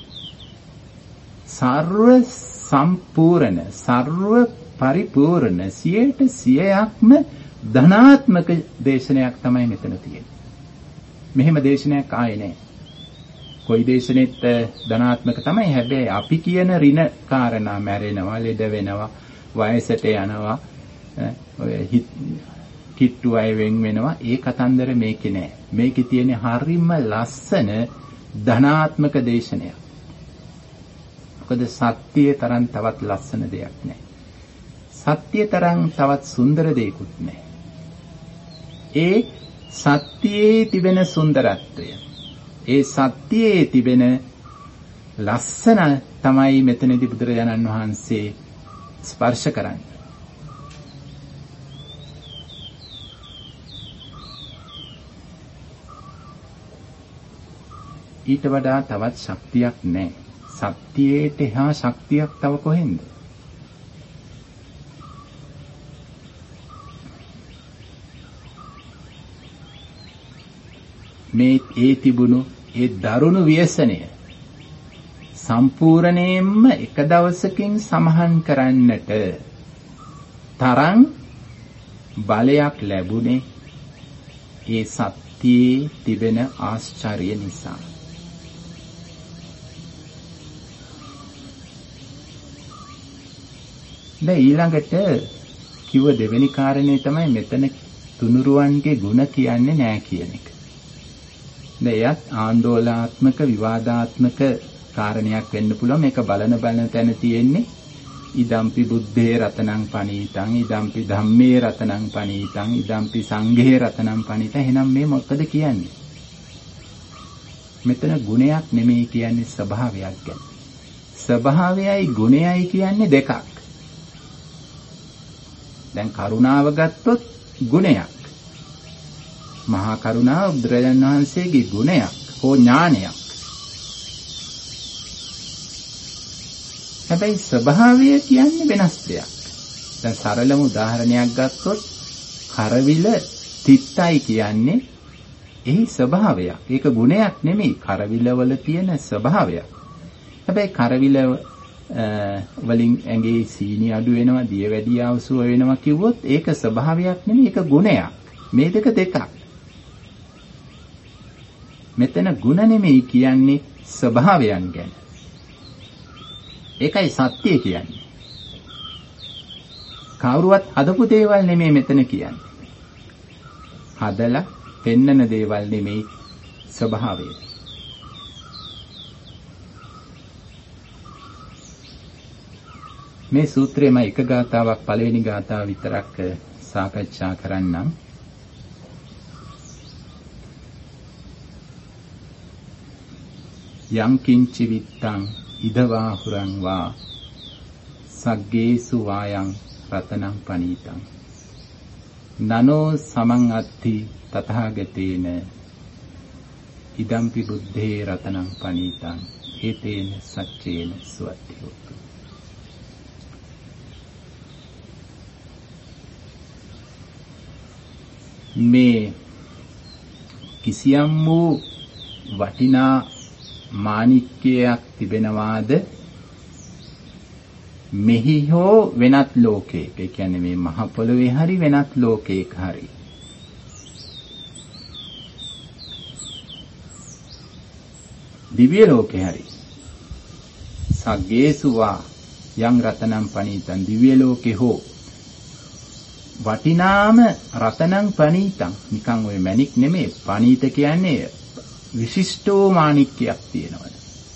සර්ව සම්පූර්ණ, සර්ව පරිපූර්ණ, සියයට සියයක්ම ධනාත්මක දේශනයක් තමයි මෙතන තියෙන්නේ. මෙහෙම දේශනයක් ආයේ නෑ. කොයි දේශනෙත් ධනාත්මක තමයි. හැබැයි අපි කියන ඍණ කාරණා මැරෙනවා, ලෙඩ වෙනවා, වයසට යනවා, ඔය කිට්ටු අය වෙන් වෙනවා, ඒ කතන්දර මේකේ නෑ. මේකේ තියෙන හරිම ලස්සන ධනාත්මක දේශනයක්. මොකද සත්‍යයේ තරම් තවත් ලස්සන දෙයක් නෑ. සත්‍ය තරම් තවත් සුන්දර දෙයක්වත් නෑ. ඒ සත්‍යයේ තිබෙන සුන්දරත්වය, ඒ සත්‍යයේ තිබෙන ලස්සන තමයි මෙතනදී බුදුරජාණන් වහන්සේ ස්පර්ශ කරන්නේ. ඊට වඩා තවත් ශක්තියක් නැහැ. සත්‍යයට එහා ශක්තියක් තව කොහෙන්ද? මේ ඒ තිබුණු ඒ දරුණු ව්‍යසනය සම්පූර්ණයෙන්ම එක දවසකින් සමහන් කරන්නට තරම් බලයක් ලැබුණේ ඒ සත්‍යයේ තිබෙන ආශ්චර්ය නිසා. දැන් ඊළඟට කිව්ව දෙවෙනි කාරණේ තමයි මෙතන තුනුරුවන්ගේ ಗುಣ කියන්නේ නෑ කියන එක. දැන් එයත් ආందోලනාත්මක විවාදාත්මක කාරණයක් වෙන්න පුළුවන්. මේක බලන බලන තැන තියෙන්නේ ඉදම්පි බුද්ධේ රතනං පනීතං, ඉදම්පි ධම්මේ රතනං පනීතං, ඉදම්පි සංඝේ රතනං පනීතං. එහෙනම් මේ මොකද කියන්නේ? මෙතන ගුණයක් නෙමෙයි කියන්නේ ස්වභාවයක් ගැන. ස්වභාවයයි ගුණයයි කියන්නේ දෙකක්. දැන් කරුණාව ගත්තොත් ගුණයක්. මහා කරුණාව බුදුරජාණන් වහන්සේගේ ගුණයක් හෝ ඥානයක්. හැබැයි ස්වභාවය කියන්නේ වෙනස් දෙයක්. දැන් සරලම උදාහරණයක් ගත්තොත් කරවිල තිත්තයි කියන්නේ එහි ස්වභාවයක්. ඒක ගුණයක් නෙමෙයි. කරවිලවල තියෙන ස්වභාවයක්. හැබැයි කරවිල වලින් ඇඟේ සීනි අඩු වෙනවා, දිය වැඩි අවසුව වෙනවා කිව්වොත් ඒක ස්වභාවයක් නෙමෙයි. ඒක ගුණයක්. මේ දෙක දෙකක්. මෙතන ගුණ නෙමෙයි කියන්නේ ස්වභාවයන් ගැන. ඒකයි සත්‍ය කියන්නේ. කවුරුවත් හදපු දේවල් නෙමෙයි මෙතන කියන්නේ. හදලා පෙන්නන දේවල් නෙමෙයි ස්වභාවය. මේ සූත්‍රයේම එක ගාතාවක් පළවෙනි ගාතාව විතරක් සාකච්ඡා කරන්නම්. යං කිංචි විත්තං ඉදවා හුරං වා සග්ගේසු වායං රතනං පනීතං නනෝ සමං අත්ථි තථාගතේන ඉදම්පි බුද්ධේ රතනං පනීතං ඒතේන සච්චේන සුවත්ති හොතු. මේ කිසියම් වූ වටිනා මාණික්කයක් තිබෙනවාද මෙහි හෝ වෙනත් ලෝකයක? ඒ කියන්නේ මේ මහ පොළොවේ හරි වෙනත් ලෝකයක හරි දිව්‍ය ලෝකේ හරි සග්ගේසුවා යං රතනං පනීතං දිව්‍ය ලෝකේ හෝ වටිනාම රතනං පනීතං නිකන් ඔය මණික් නෙමෙයි. පනීත කියන්නේ විශිෂ්ටෝ මාණික්කයක් තියෙනවා.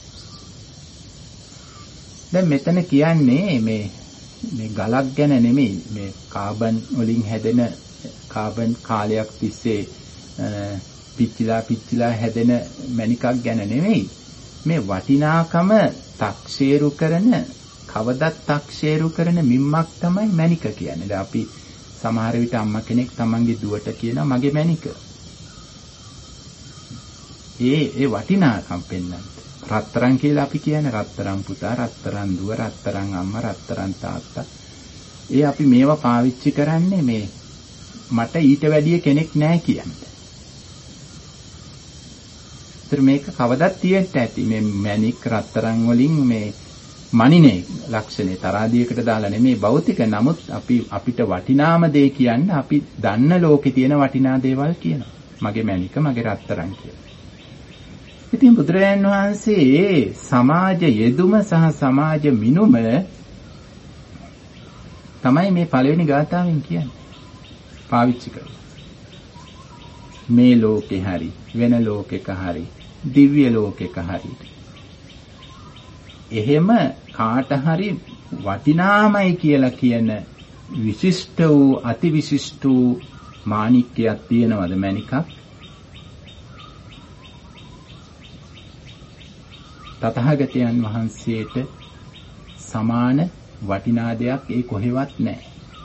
දැන් මෙතන කියන්නේ මේ මේ ගලක් ගැන නෙමෙයි, මේ කාබන් වලින් හැදෙන කාබන් කාලයක් තිස්සේ පිච්චිලා පිච්චිලා හැදෙන මණිකක් ගැන නෙමෙයි. මේ වටිනාකම තක්සේරු කරන, කවදත් තක්සේරු කරන මිම්මක් තමයි මණික කියන්නේ. දැන් අපි සමහර විට අම්මා කෙනෙක් තමන්ගේ දුවට කියනවා මගේ මණික. ඒ ඒ වටිනාකම් පෙන්වන්න. රත්තරන් කියලා අපි කියන්නේ රත්තරන් පුතා, රත්තරන් දුව, රත්තරන් අම්මා, රත්තරන් තාත්තා. ඒ අපි මේවා පාවිච්චි කරන්නේ මේ මට ඊට වැඩිය කෙනෙක් නැහැ කියන්නේ. ඒතර මේක කවදත් තියෙන්න ඇති. මේ මැණික් රත්තරන් වලින් මේ මනිනේ ලක්ෂණේ තරාදියකට දාලා නෙමේ භෞතික. නමුත් අපි අපිට වටිනාම දේ කියන්නේ අපි දන්න ලෝකේ තියෙන වටිනා දේවල් කියනවා. මගේ මැණික, මගේ රත්තරන් කියලා. ඉතින් බුදුරජාණන් වහන්සේ සමාජ යෙදුම සහ සමාජ මිනුම තමයි මේ පළවෙනි ගාථාවෙන් කියන්නේ. පාවිච්චි කරලා. මේ ලෝකේ හරි වෙන ලෝකෙක හරි දිව්‍ය ලෝකෙක හරි එහෙම කාට හරි වටිනාමයි කියලා කියන විශිෂ්ට වූ අතිවිශිෂ්ට වූ මාණික්කයක් තියෙනවද මණිකක්? තථාගතයන් වහන්සේට සමාන වටිනා දෙයක් ඒ කොහෙවත් නැහැ.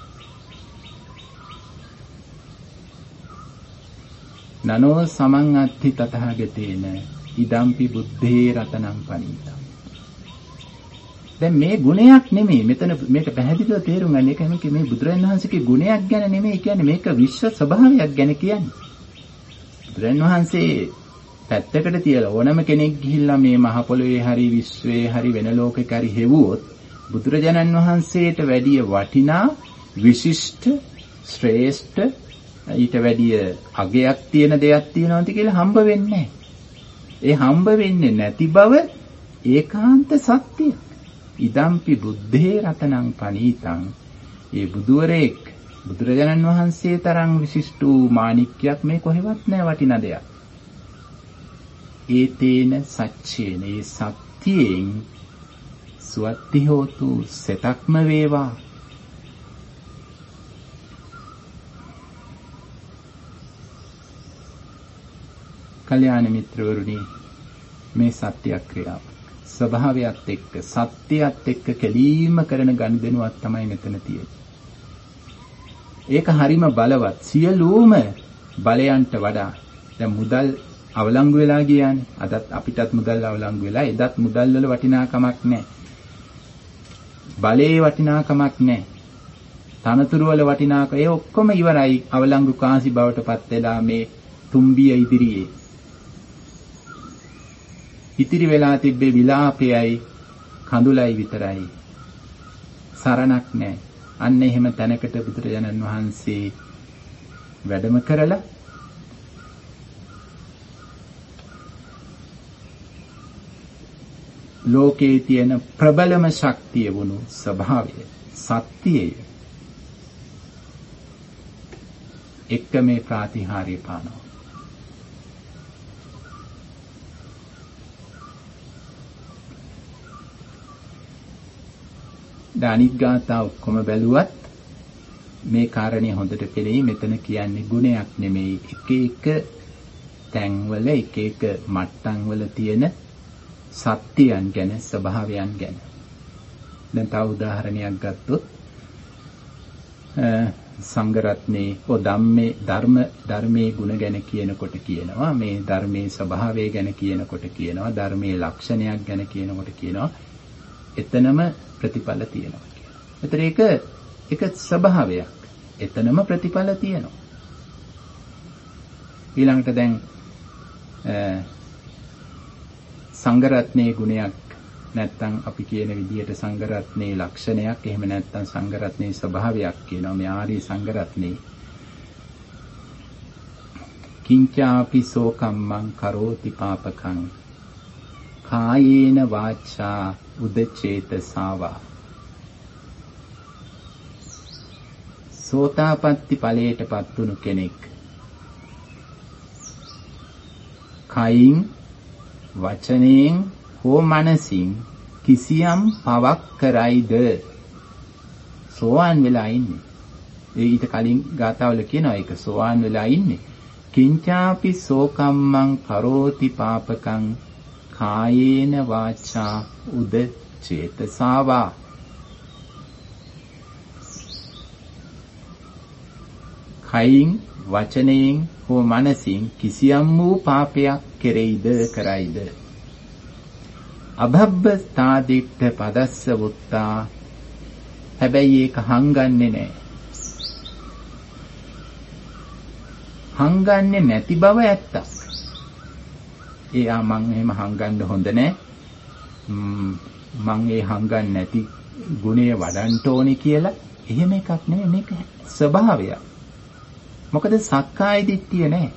නනෝ සමං අත්ථි තථාගතේන ඉදම්පි බුද්ධේ රතනං පනීතං. දැන් මේ ගුණයක් නෙමෙයි මෙතන මේක පැහැදිලිව තේරුම් ගන්න. ඒක හැම මේ බුදුරජාණන් වහන්සේගේ ගුණයක් ගැන නෙමෙයි කියන්නේ, මේක විශ්ව ස්වභාවයක් ගැන කියන්නේ. බුදුරජාණන් වහන්සේ පැත්තකට තියලා ඕනම කෙනෙක් ගිහිල්ලා මේ මහ පොළොවේ හරි විශ්වයේ හරි වෙන ලෝකයක හරි හෙව්වොත් බුදුරජාණන් වහන්සේට වැඩිය වටිනා විශිෂ්ට ශ්‍රේෂ්ඨ ඊට වැඩිය අගයක් තියෙන දෙයක් තියෙනවද කියලා හම්බ වෙන්නේ නැහැ. ඒ හම්බ වෙන්නේ නැති බව ඒකාන්ත සත්‍යය. ඉදම්පි බුද්ධේ රතනං පනීතං. ඒ බුදුවරේක් බුදුරජාණන් වහන්සේ තරම් විශිෂ්ට වූ මාණික්කයක් මේ කොහෙවත් නැහැ වටිනා දෙයක්. ඒතේන සච්චේන ඒ සත්‍යයෙන් සුවත්ති හෝතු සතක්ම වේවා. කල්‍යාණ මිත්‍රවරුනි, මේ සත්‍ය ක්‍රියාව. ස්වභාවයත් එක්ක සත්‍යයත් එක්ක කෙලීම කරන ගනුදෙනුවක් තමයි මෙතන තියෙන්නේ. ඒක හරිම බලවත්. සියලුම බලයන්ට වඩා දැන් මුදල් අවලංගු වෙලා ගියානේ. අදත් අපිටත් මුදල් අවලංගු වෙලා. එදත් මුදල් වල වටිනාකමක් නැහැ. බලයේ වටිනාකමක් නැහැ. තනතුරු වල වටිනාකම ඒ ඔක්කොම ඉවරයි. අවලංගු කාසි බවට පත් වෙලා මේ තුම්බිය ඉදිරියේ. ඉතිරි වෙලා තිබ්බේ විලාපයයි කඳුලයි විතරයි. සරණක් නැහැ. අන්න එහෙම තැනකට බුදුරජාණන් වහන්සේ වැඩම කරලා ලෝකයේ තියෙන ප්‍රබලම ශක්තිය වුණු ස්වභාවය සත්‍යය එක්ක මේ ප්‍රාතිහාර්ය පානවා. අනිත් ගාථා ඔක්කොම බැලුවත් මේ කාරණේ හොඳට පෙළෙයි. මෙතන කියන්නේ ගුණයක් නෙමෙයි. එක එක තැන්වල එක එක මට්ටම් වල තියෙන සත්‍යයන් ගැන ස්වභාවයන් ගැන. දැන් තව උදාහරණයක් ගත්තොත් සංඝ රත්නේ ඔ ධම්මේ ධර්ම ධර්මයේ ගුණ ගැන කියනකොට කියනවා මේ ධර්මයේ ස්වභාවය ගැන කියනකොට කියනවා ධර්මයේ ලක්ෂණයක් ගැන කියනකොට කියනවා එතනම ප්‍රතිඵල තියෙනවා කියලා. ඒතර ඒක එක ස්වභාවයක්. එතනම ප්‍රතිඵල තියෙනවා. ඊළඟට දැන් සංඝ රත්නයේ ගුණයක් නැත්තම් අපි කියන විදිහට සංඝ රත්නයේ ලක්ෂණයක් එහෙම නැත්තම් සංඝ රත්නයේ ස්වභාවයක් කියනවා. මේ ආර්ය සංඝ රත්නේ කිංචාපි සෝකම්මං කරෝති පාපකං කායේන වාචා උදචේතසාවා. සෝතාපට්ටි ඵලයටපත් වුණු කෙනෙක් කයින් වචනයෙන් හෝ මනසින් කිසියම් පවක් කරයිද සෝවාන් වෙලා ඉන්නේ. ඒ ඊට කලින් ගාථාවල කියනවා ඒක සෝවාන් වෙලා ඉන්නේ. කිංචාපි සෝකම්මං කරෝති පාපකං කායේන වාචා උද චේතසාවා. කයින් වචනයෙන් හෝ මනසින් කිසියම් වූ පාපයක් කෙරෙයිද කරයිද. අභබ්බ තාදිට්ඨ පදස්ස වුත්තා. හැබැයි ඒක හංගන්නේ නැහැ. හංගන්නේ නැති බව ඇත්තක්. එයා මං එහෙම හංගන්න හොඳ නැහැ. මං ඒ හංගන්නේ නැති ගුණය වඩන්න ඕනේ කියලා එහෙම එකක් නෙමෙයි. මේක ස්වභාවයක්. මොකද සක්කාය දිට්ඨිය නැහැ.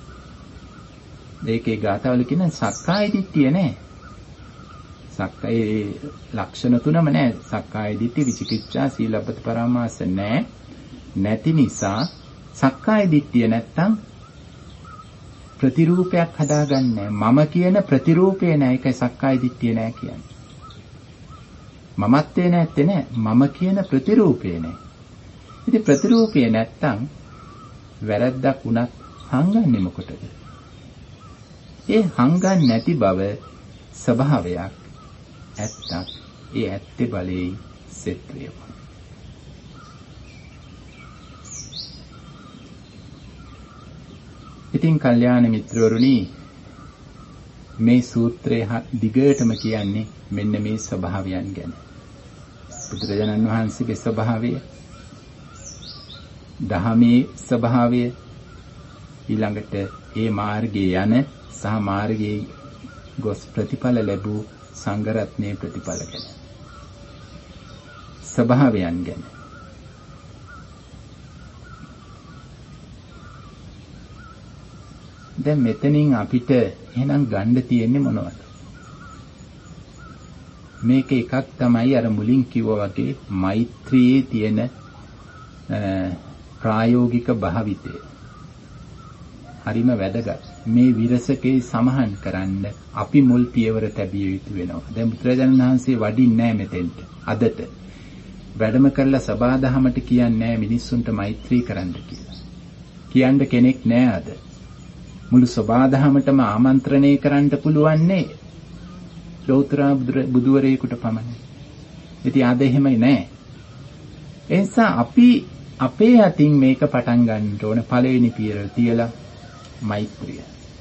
මේකේ ගාථාවල කියන සක්කාය දිට්ඨිය නැහැ. සක්කාය ලක්ෂණ තුනම නැහැ. සක්කාය දිට්ඨි, විචිකිච්ඡා, සීලබ්බත පරාමාස නැහැ. නැති නිසා සක්කාය දිට්ඨිය නැත්තම් ප්‍රතිරූපයක් හදාගන්නේ මම කියන ප්‍රතිරූපය නැහැ. ඒකයි සක්කාය දිට්ඨිය නැහැ කියන්නේ. මමත්වේ නැත්තේ නෑ. මම කියන ප්‍රතිරූපය නැහැ. ඉතින් ප්‍රතිරූපය නැත්තම් වැරද්දක් වුණත් හංගන්නේ මොකටද? ඒ හංගන්නේ නැති බව ස්වභාවයක් ඇත්තක්. ඒ ඇත්තේ බලේ සෙත් වේවා. ඉතින් කල්යාණ මිත්‍රවරුනි මේ සූත්‍රය දිගටම කියන්නේ මෙන්න මේ ස්වභාවයන් ගැන. බුදුරජාණන් වහන්සේගේ ස්වභාවය, දහමේ ස්වභාවය, ඊළඟට ඒ මාර්ගයේ යන සහ මාර්ගයේ ගොස් ප්‍රතිඵල ලැබූ සංඝ රත්නයේ ප්‍රතිඵල ගැන, ස්වභාවයන් ගැන. දැන් මෙතනින් අපිට එහෙනම් ගන්න තියෙන්නේ මොනවද? මේක එකක් තමයි අර මුලින් කිව්වා වගේ මෛත්‍රියේ තියෙන ප්‍රායෝගික භාවිතය. හරිම වැදගත්. මේ විරසකේ සමහන් කරන්න අපි මුල් පියවර තැබිය යුතු වෙනවා. දැන් බුදුරජාණන් වහන්සේ වඩින්නේ නැහැ මෙතෙන්ට. අදට වැඩම කරලා සබාදහමට කියන්නේ නැහැ මිනිස්සුන්ට මෛත්‍රී කරන්න කියලා. කියන්න කෙනෙක් නැහැ අද. මුළු සබාදහමටම ආමන්ත්‍රණය කරන්න පුළුවන්නේ ලෝතර බුදුවරයෙකුට පමණයි. ඉතින් අද එහෙමයි නෑ. ඒ නිසා අපි අපේ අතින් මේක පටන් ගන්න ඕන පළවෙනි පියවර තියලා මෛත්‍රිය.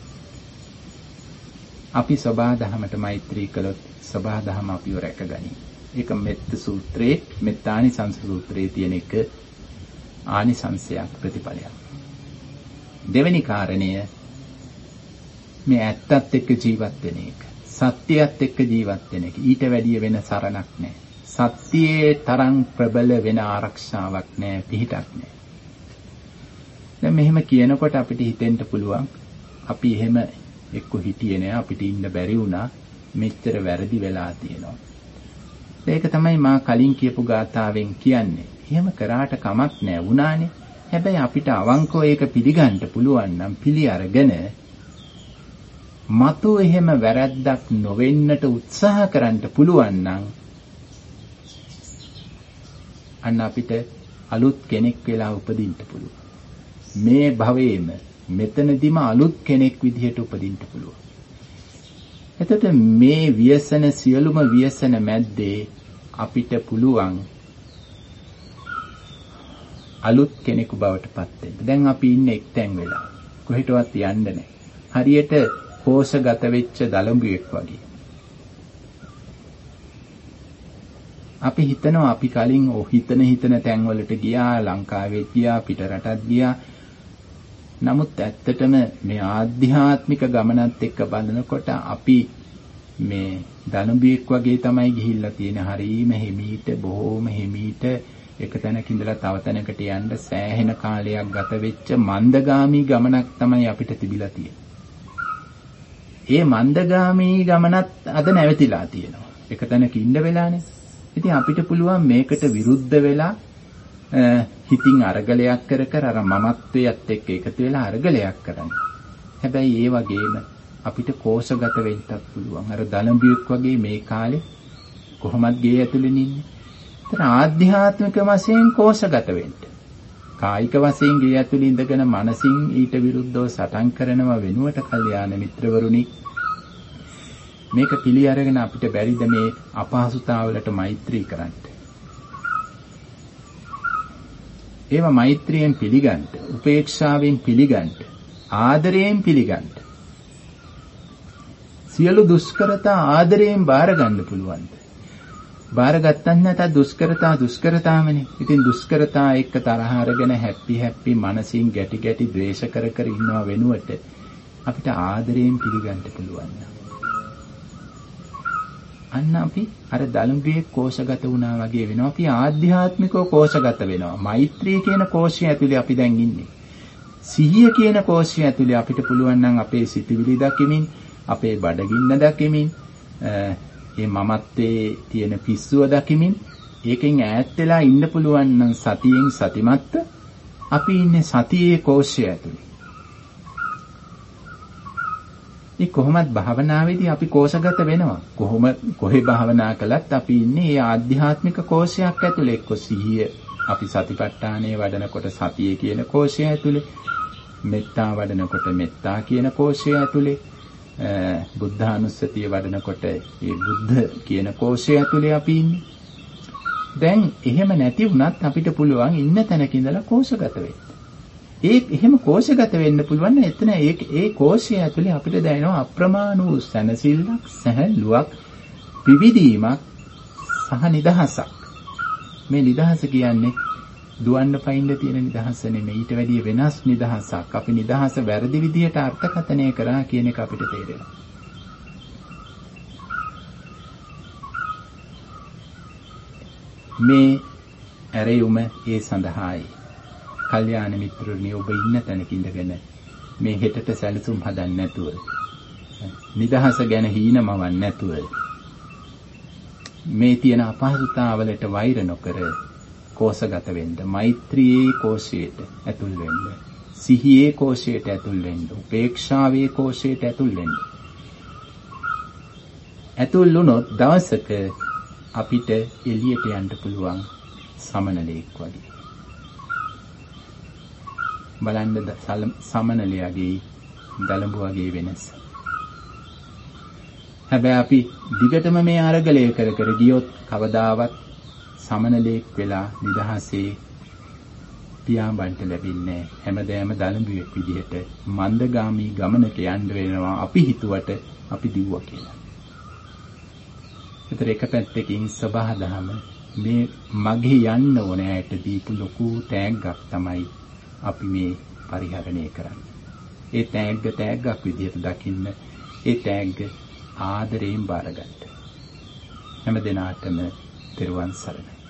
අපි සබාධමයට මෛත්‍රී කළොත් සබාධම අපිව රැකගනි. ඒක මෙත්ත සූත්‍රයේ මෙත්තානිසංස සූත්‍රයේ තියෙන එක ආනිසංසයක් ප්‍රතිඵලයක්. දෙවෙනි කාරණය මේ ඇත්තත් එක්ක ජීවත් වෙන එක. සත්‍යයත් එක්ක ජීවත් වෙන එක. ඊට වැඩිය වෙන සරණක් නැහැ. සත්‍යයේ තරම් ප්‍රබල වෙන ආරක්ෂාවක් නැහැ, පිහිටක් නැහැ. දැන් මෙහෙම කියනකොට අපිට හිතෙන්න පුළුවන් අපි එහෙම එක්ක හිටියේ නෑ, අපිට ඉන්න බැරි වුණා, මෙච්චර වැරදි වෙලා තියෙනවා. ඒක තමයි මා කලින් කියපු ගාථාවෙන් කියන්නේ. එහෙම කරාට කමක් නෑ වුණානේ. හැබැයි අපිට අවංකව ඒක පිළිගන්න පුළුවන් නම් පිළි අරගෙන මතු එහෙම වැරද්දක් නොවෙන්නට උත්සාහ කරන්න පුළුවන් නම් අන්න අපිට අලුත් කෙනෙක් වෙලා උපදින්න පුළුවන්. මේ භවයේම මෙතනදිම අලුත් කෙනෙක් විදිහට උපදින්න පුළුවන්. එතකොට මේ ව්‍යසන සියලුම ව්‍යසන මැද්දේ අපිට පුළුවන් අලුත් කෙනෙකු බවට පත් වෙන්න. දැන් අපි ඉන්නේ එක්තැන් වෙලා. කොහෙටවත් යන්න නැහැ. හරියට කෝෂගත වෙච්ච දලඹුවෙක් වගේ. අපි හිතනවා අපි කලින් ඔ හිතන හිතන තැන් වලට ගියා, ලංකාවේ ගියා, පිට රටත් ගියා. නමුත් ඇත්තටම මේ ආධ්‍යාත්මික ගමනත් එක්ක බලනකොට අපි මේ දනුබියෙක් වගේ තමයි ගිහිල්ලා තියෙන. හරීම හිමීට, බොහෝම හිමීට එක තැනක ඉඳලා තව තැනකට යන්න සෑහෙන කාලයක් ගත වෙච්ච මන්දගාමී ගමනක් තමයි අපිට තිබිලා තියෙන්නේ. ඒ මන්දගාමී ගමනත් අද නැවතිලා තියෙනවා. එක තැනක ඉන්න වෙලානේ. ඉතින් අපිට පුළුවන් මේකට විරුද්ධ වෙලා හිතින් අරගලයක් කර කර අර මමත්වයට එක්ක එකතු වෙලා අරගලයක් කරන්න. හැබැයි ඒ වගේම අපිට කෝෂගත වෙන්නත් පුළුවන්. අර දලඹුවෙක් වගේ මේ කාලේ කොහොමද ගේ ඇතුලේ ඉන්නේ. ඒතර ආධ්‍යාත්මික වශයෙන් කෝෂගත වෙන්න. කායික වශයෙන් ගේ ඇතුලේ ඉඳගෙන මනසින් ඊට විරුද්ධව සටන් කරනව වෙනුවට කල්යාණ මිත්‍රවරුනි මේක පිළි අරගෙන අපිට බැරිද මේ අපහසුතාවලට මෛත්‍රී කරන්න. ඒවා මෛත්‍රියෙන් පිළිගන්න, උපේක්ෂාවෙන් පිළිගන්න, ආදරයෙන් පිළිගන්න. සියලු දුෂ්කරතා ආදරයෙන් බාර ගන්න පුළුවන්. බාරගත්තත් නැත්නම් දුෂ්කරතා දුෂ්කරතාමනේ. ඉතින් දුෂ්කරතා එක්ක තරහ අරගෙන හැපි හැපි මනසින් ගැටි ගැටි ද්වේෂ කර කර ඉන්නව වෙනුවට අපිට ආදරයෙන් පිළිගන්න පුළුවන්. අන්න අපි අර දලඹුවේ කෝෂගත වුණා වගේ වෙනවා. අපි ආධ්‍යාත්මිකව කෝෂගත වෙනවා. මෛත්‍රී කියන කෝෂය ඇතුලේ අපි දැන් ඉන්නේ. සිහිය කියන කෝෂය ඇතුලේ අපිට පුළුවන් නම් අපේ සිතුවිලි දකිමින්, අපේ බඩගින්න දකිමින්, මේ මමත්වයේ තියෙන පිස්සුව දකිමින් ඒකෙන් ඈත් වෙලා ඉන්න පුළුවන් නම් සතියෙන් සතිමත්ව අපි ඉන්නේ සතියේ කෝෂය ඇතුලේ. ඒ කොහොමද භාවනාවේදී අපි කෝෂගත වෙනවා. කොහොම කොහේ භාවනා කළත් අපි ඉන්නේ මේ ආධ්‍යාත්මික කෝෂයක් ඇතුලේ. එක්ක සිහිය අපි සතිපට්ඨානයේ වඩනකොට සතිය කියන කෝෂය ඇතුලේ, මෙත්තා වඩනකොට මෙත්තා කියන කෝෂය ඇතුලේ, බුද්ධානුස්සතිය වඩනකොට මේ බුද්ධ කියන කෝෂය ඇතුලේ අපි ඉන්නේ. දැන් එහෙම නැති වුණත් අපිට පුළුවන් ඉන්න තැනක ඉඳලා කෝෂගත වෙන්න. ඒ එහෙම කෝෂගත වෙන්න පුළුවන් නම් එතන ඒ ඒ කෝෂය ඇතුලේ අපිට දැනෙනවා අප්‍රමාණ වූ සැනසෙල්ලක්, සැහැල්ලුවක්, පිවිදීමක් සහ නිදහසක්. මේ නිදහස කියන්නේ දුවන්න පයින්න තියෙන නිදහස නෙමෙයි. ඊට වැඩිය වෙනස් නිදහසක්. අපි නිදහස වැරදි විදිහට අර්ථකථනය කරා කියන එක අපිට තේරෙනවා. මේ ඇරයුම ඒ සඳහායි. කල්යාණ මිත්‍රයනි ඔබ ඉන්න තැනක ඉඳගෙන මේ හෙටට සැලසුම් හදන්න නැතුව, නිදහස ගැන හීනමවන්න නැතුව, මේ තියෙන අපහසුතාවලට වෛර නොකර කෝෂගත වෙන්න, මෛත්‍රියේ කෝෂයට ඇතුල් වෙන්න, සිහියේ කෝෂයට ඇතුල් වෙන්න, උපේක්ෂාවේ කෝෂයට ඇතුල් වෙන්න. ඇතුල් වුණොත් දවසක අපිට එළියට යන්න පුළුවන් සමනලෙක් වගේ. බලන්න සමනලයාගේ දලඹු වගේ වෙනස. හැබැයි අපි දිගටම මේ අරගලය කර කර ගියොත් කවදාවත් සමනලෙක් වෙලා නිදහසේ පියාඹන්ට ලැබෙන්නේ හැමදේම දලඹුවෙක් විදිහට මන්දගාමී ගමනට යන්න වෙනවා අපි හිතුවට අපි දිව්වා කියලා. ඒතර එක පැත්තකින් සබහාදහම මේ මගේ යන්න ඕනේ ඇයට දීපු ලොකු තෑග්ගක් තමයි අපි මේ පරිහරණය කරන්නේ. ඒ තෑග්ග තෑග්ගක් විදිහට දකින්න ඒ තෑග්ග ආදරයෙන් බාරගන්න. හැම දිනාටම තෙරුවන් සරණයි.